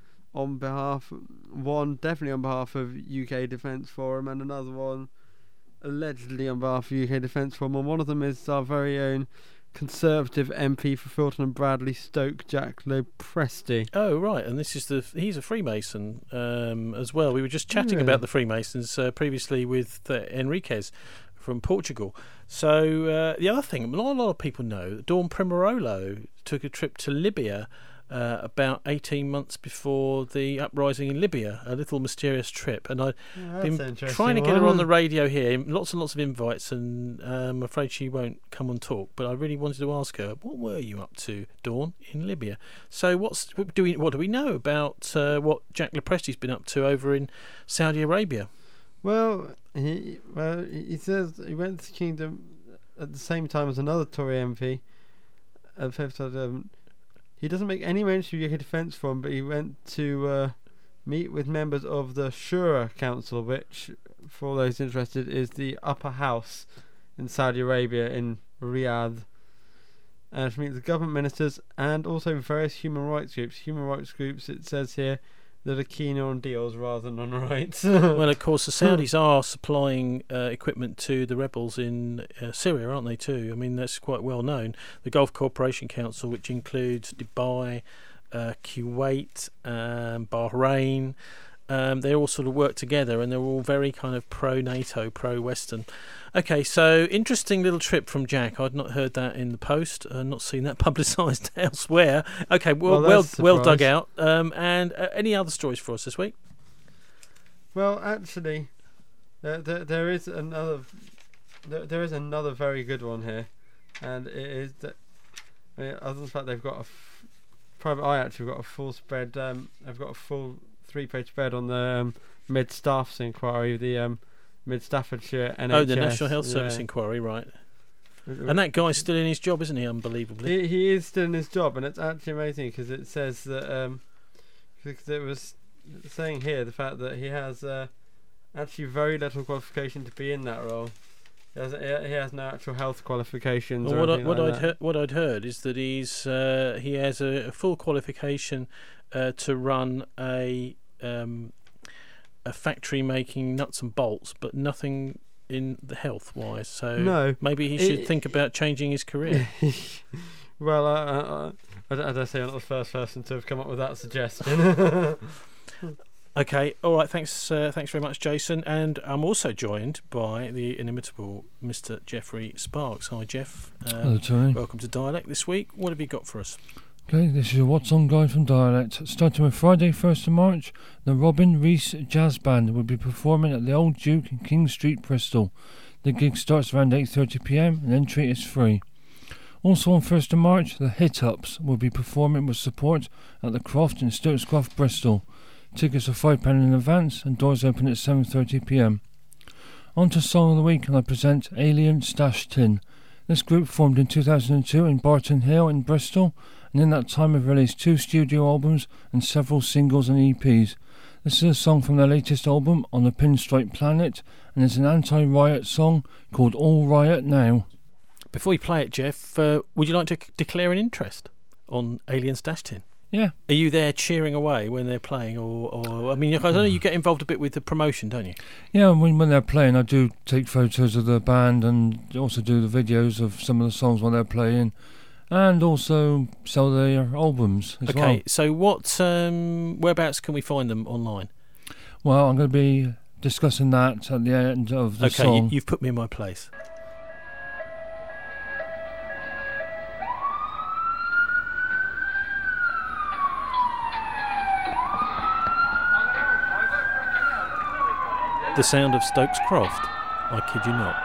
Speaker 5: on behalf, one definitely on behalf of U K Defence Forum, and another one allegedly on behalf of U K Defence Forum. And one of them is our very own Conservative M P for Filton and Bradley Stoke, Jack Lopresti.
Speaker 1: Oh, right, and this is the he's a Freemason um, as well. We were just chatting
Speaker 5: Yeah.
Speaker 1: about the Freemasons uh, previously with uh, Enriquez from Portugal. So uh, the other thing, not a lot of people know, Dawn Primarolo took a trip to Libya uh, about eighteen months before the uprising in Libya, a little mysterious trip, and I've been trying to get her on the radio here, lots and lots of invites, and um, I'm afraid she won't come and talk, but I really wanted to ask her, what were you up to, Dawn, in Libya? So what's what do we what do we know about uh, what Jack Lopresti's been up to over in Saudi Arabia?
Speaker 5: Well, he well he says he went to the kingdom at the same time as another Tory M P. Uh, fifth, um, he doesn't make any mention of U K Defence Forum, but he went to uh, meet with members of the Shura Council, which, for those interested, is the upper house in Saudi Arabia in Riyadh, and to meet the government ministers and also various human rights groups. Human rights groups, it says here, that are keen on deals rather than on rights.
Speaker 1: Well, of course, the Saudis are supplying uh, equipment to the rebels in uh, Syria, aren't they, too? I mean, that's quite well known. The Gulf Cooperation Council, which includes Dubai, uh, Kuwait, um, Bahrain, um, they all sort of work together, and they're all very kind of pro-NATO, pro-Western. Okay, so interesting little trip from Jack. I'd not heard that in the Post, uh, not seen that publicised elsewhere. Okay, well,
Speaker 5: Well,
Speaker 1: well,
Speaker 5: that's a
Speaker 1: well dug
Speaker 5: surprise.
Speaker 1: out. Um, and uh, any other stories for us this week?
Speaker 5: Well, actually, there, there, there is another there, there is another very good one here, and it is that I mean, other than the fact they've got a f- private eye actually got a full spread. Um, they've got a full three-page spread on the um, Mid Staffs inquiry, the um, Mid Staffordshire N H S.
Speaker 1: Oh, the National Health Service
Speaker 5: yeah.
Speaker 1: inquiry, right? And that guy's still in his job, isn't he? Unbelievably.
Speaker 5: He, he is still in his job, and it's actually amazing because it says that um, because it was saying here the fact that he has uh, actually very little qualification to be in that role. He has, he has no actual health qualifications.
Speaker 1: Well,
Speaker 5: or
Speaker 1: what I,
Speaker 5: anything
Speaker 1: what
Speaker 5: like
Speaker 1: I'd
Speaker 5: that.
Speaker 1: heard, what I'd heard is that he's uh, he has a, a full qualification uh, to run a um, a factory making nuts and bolts, but nothing in the health wise. So
Speaker 5: No.
Speaker 1: maybe he should
Speaker 5: It-
Speaker 1: think about changing his career.
Speaker 5: Well, uh, uh, uh, as I say, I'm not the first person to have come up with that suggestion.
Speaker 1: Okay, all right. Thanks, uh, thanks very much, Jason. And I'm also joined by the inimitable Mister Jeffrey Sparks. Hi, Jeff. Uh,
Speaker 6: Hello, Tony.
Speaker 1: welcome to Dialect this week. What have you got for us?
Speaker 6: Okay, this is your What's On guide from Dialect. Starting with Friday, first of March, the Robin Rees Jazz Band will be performing at the Old Duke in King Street, Bristol. The gig starts around eight thirty p m and entry is free. Also on first of March, the Hit Ups will be performing with support at the Croft in Stokescroft, Bristol. Tickets are five pounds in advance and doors open at seven thirty p m. On to Song of the Week, and I present Alien Stash Tin. This group formed in two thousand two in Barton Hill in Bristol, and in that time have released two studio albums and several singles and E Ps. This is a song from their latest album, On the Pinstripe Planet, and it's an anti-riot song called All Riot Now.
Speaker 1: Before you play it, Jeff, uh, would you like to c- declare an interest on Alien Stash Tin?
Speaker 6: Yeah.
Speaker 1: Are you there cheering away when they're playing, or, or I mean, I don't know, you get involved a bit with the promotion, don't you?
Speaker 6: Yeah, when, when they're playing, I do take photos of the band and also do the videos of some of the songs when they're playing, and also sell their albums as
Speaker 1: okay,
Speaker 6: well.
Speaker 1: Okay, so what, um, whereabouts can we find them online?
Speaker 6: Well, I'm going to be discussing that at the end of the
Speaker 1: okay,
Speaker 6: song.
Speaker 1: Okay, you, you've put me in my place. The sound of Stokes Croft. I kid you not.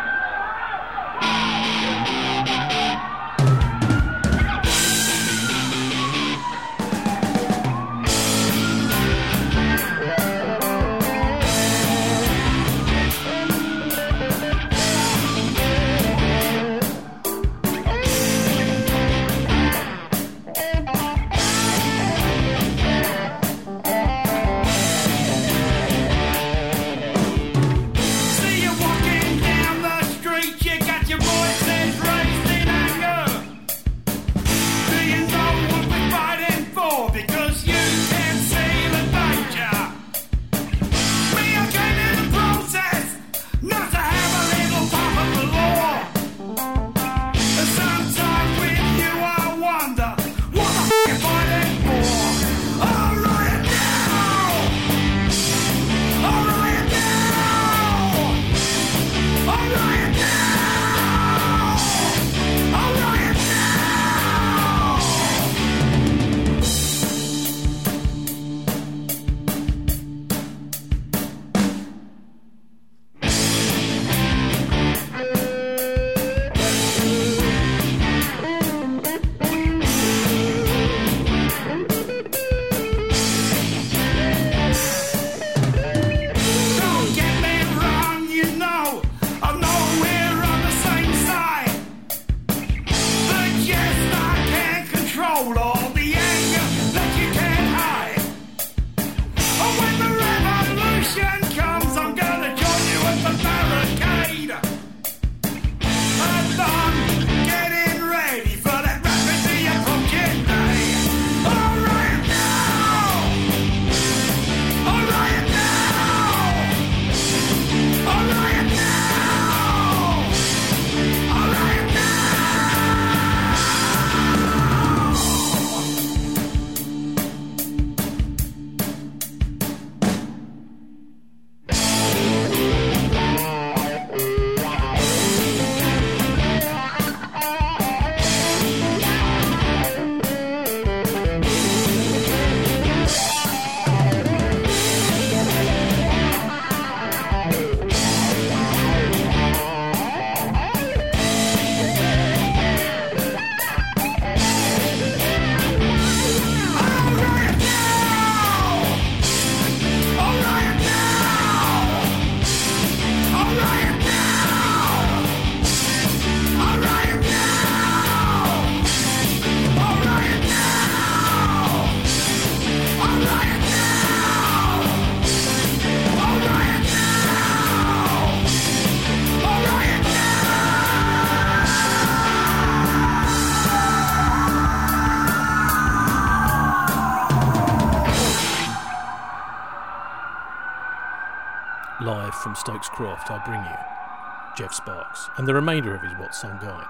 Speaker 1: Live from Stokes Croft, I bring you Jeff Sparks and the remainder of his What Song Guide.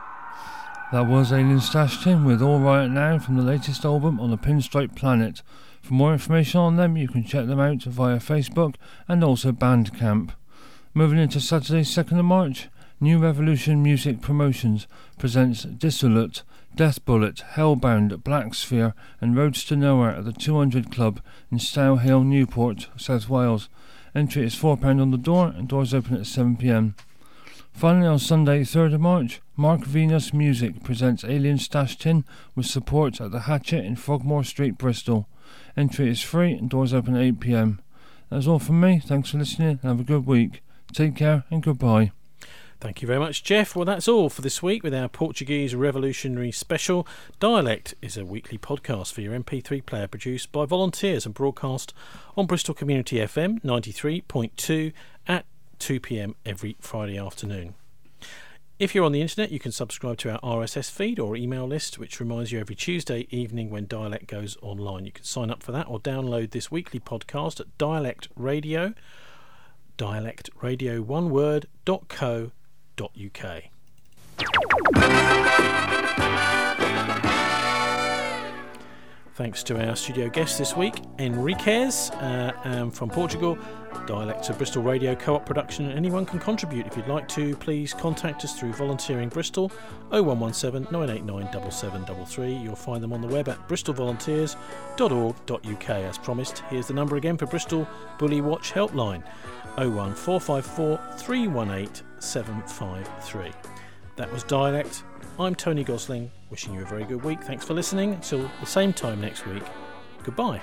Speaker 6: That was Alien Stash Tin with All Riot Now from the latest album On the Pinstripe Planet. For more information on them, you can check them out via Facebook and also Bandcamp. Moving into Saturday, second of March, New Revolution Music Promotions presents Dissolute, Death Bullet, Hellbound, Black Sphere and Roads to Nowhere at the two hundred Club in Stow Hill, Newport, South Wales. Entry is four pounds on the door and doors open at seven p m. Finally, on Sunday, third of March, Mark Venus Music presents Alien Stash Tin with support at the Hatchet in Frogmore Street, Bristol. Entry is free and doors open at eight p.m. That's all from me. Thanks for listening and have a good week. Take care and goodbye.
Speaker 1: Thank you very much, Jeff. Well, that's all for this week with our Portuguese Revolutionary Special. Dialect is a weekly podcast for your M P three player produced by volunteers and broadcast on Bristol Community F M ninety-three point two at two p.m. every Friday afternoon. If you're on the internet, you can subscribe to our R S S feed or email list, which reminds you every Tuesday evening when Dialect goes online. You can sign up for that or download this weekly podcast at Dialect Radio, dialect radio one word dot co dot uk. Thanks to our studio guest this week, Enriquez, uh, um, from Portugal. Dialects of Bristol Radio Co-op production. Anyone can contribute. If you'd like to, please contact us through Volunteering Bristol oh one one seven, nine eight nine, seven seven three three. You'll find them on the web at bristol volunteers dot org dot uk. As promised, here's the number again for Bristol Bully Watch Helpline: oh one four five four, three one eight, seven five three. That was Dialect. I'm Tony Gosling, wishing you a very good week. Thanks for listening. Until the same time next week, goodbye.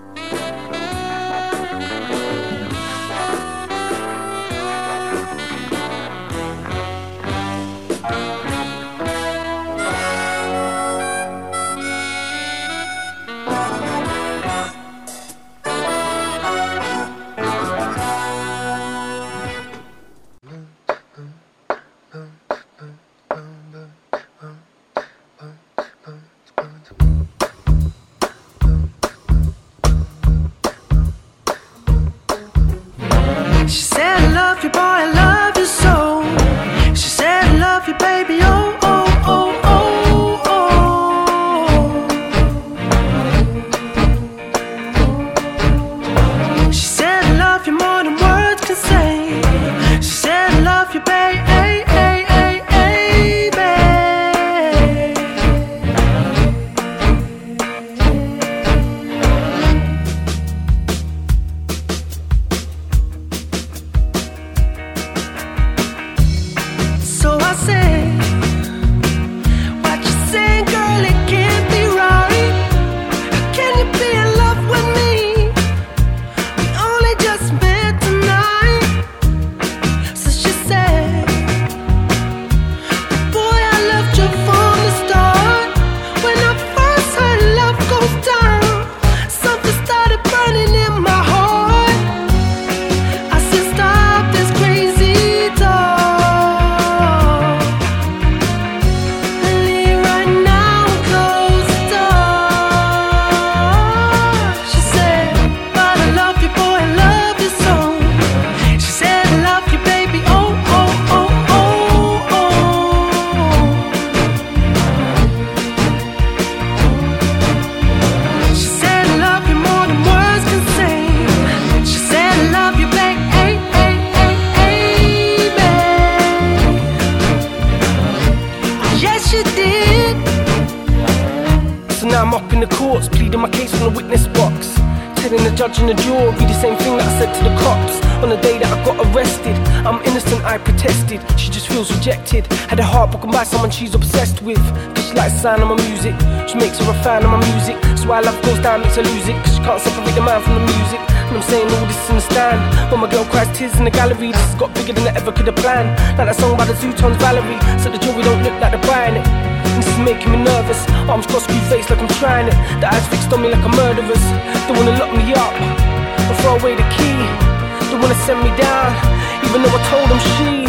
Speaker 7: Judge and the jury, the same thing that I said to the cops on the day that I got arrested. I'm innocent, I protested. She just feels rejected. Had her heart broken by someone she's obsessed with. Cause she likes the sound of my music. She makes her a fan of my music. So why love goes down, makes her lose it. Cause she can't separate the man from the music. And I'm saying all this in the stand. When my girl cries tears in the gallery, this has got bigger than I ever could have planned. Like that song by the Zootons, Valerie. So the jury don't look like they're buying it. And this is making me nervous. Arms crossed, screw face like I'm trying it. The eyes fixed on me like a murderer's. They wanna lock me up and throw away the key. They wanna send me down, even though I told them she.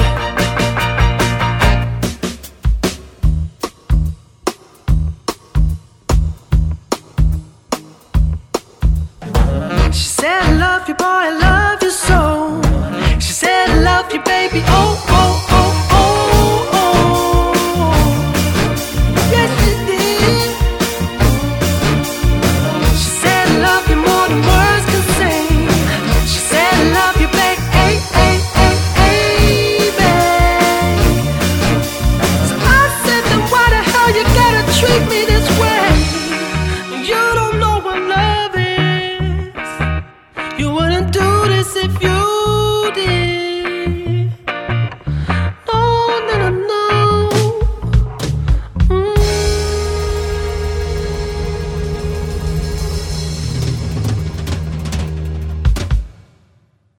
Speaker 8: She said I love you boy, I love you so. She said I love you baby, oh, oh, oh, oh, oh. Yes she did. She said I love you more than words can say. She said I love you baby, ay, ay, ay, ay, babe. So I said then why the hell you gotta treat me this way? You don't know what love is. You wouldn't do this if you did.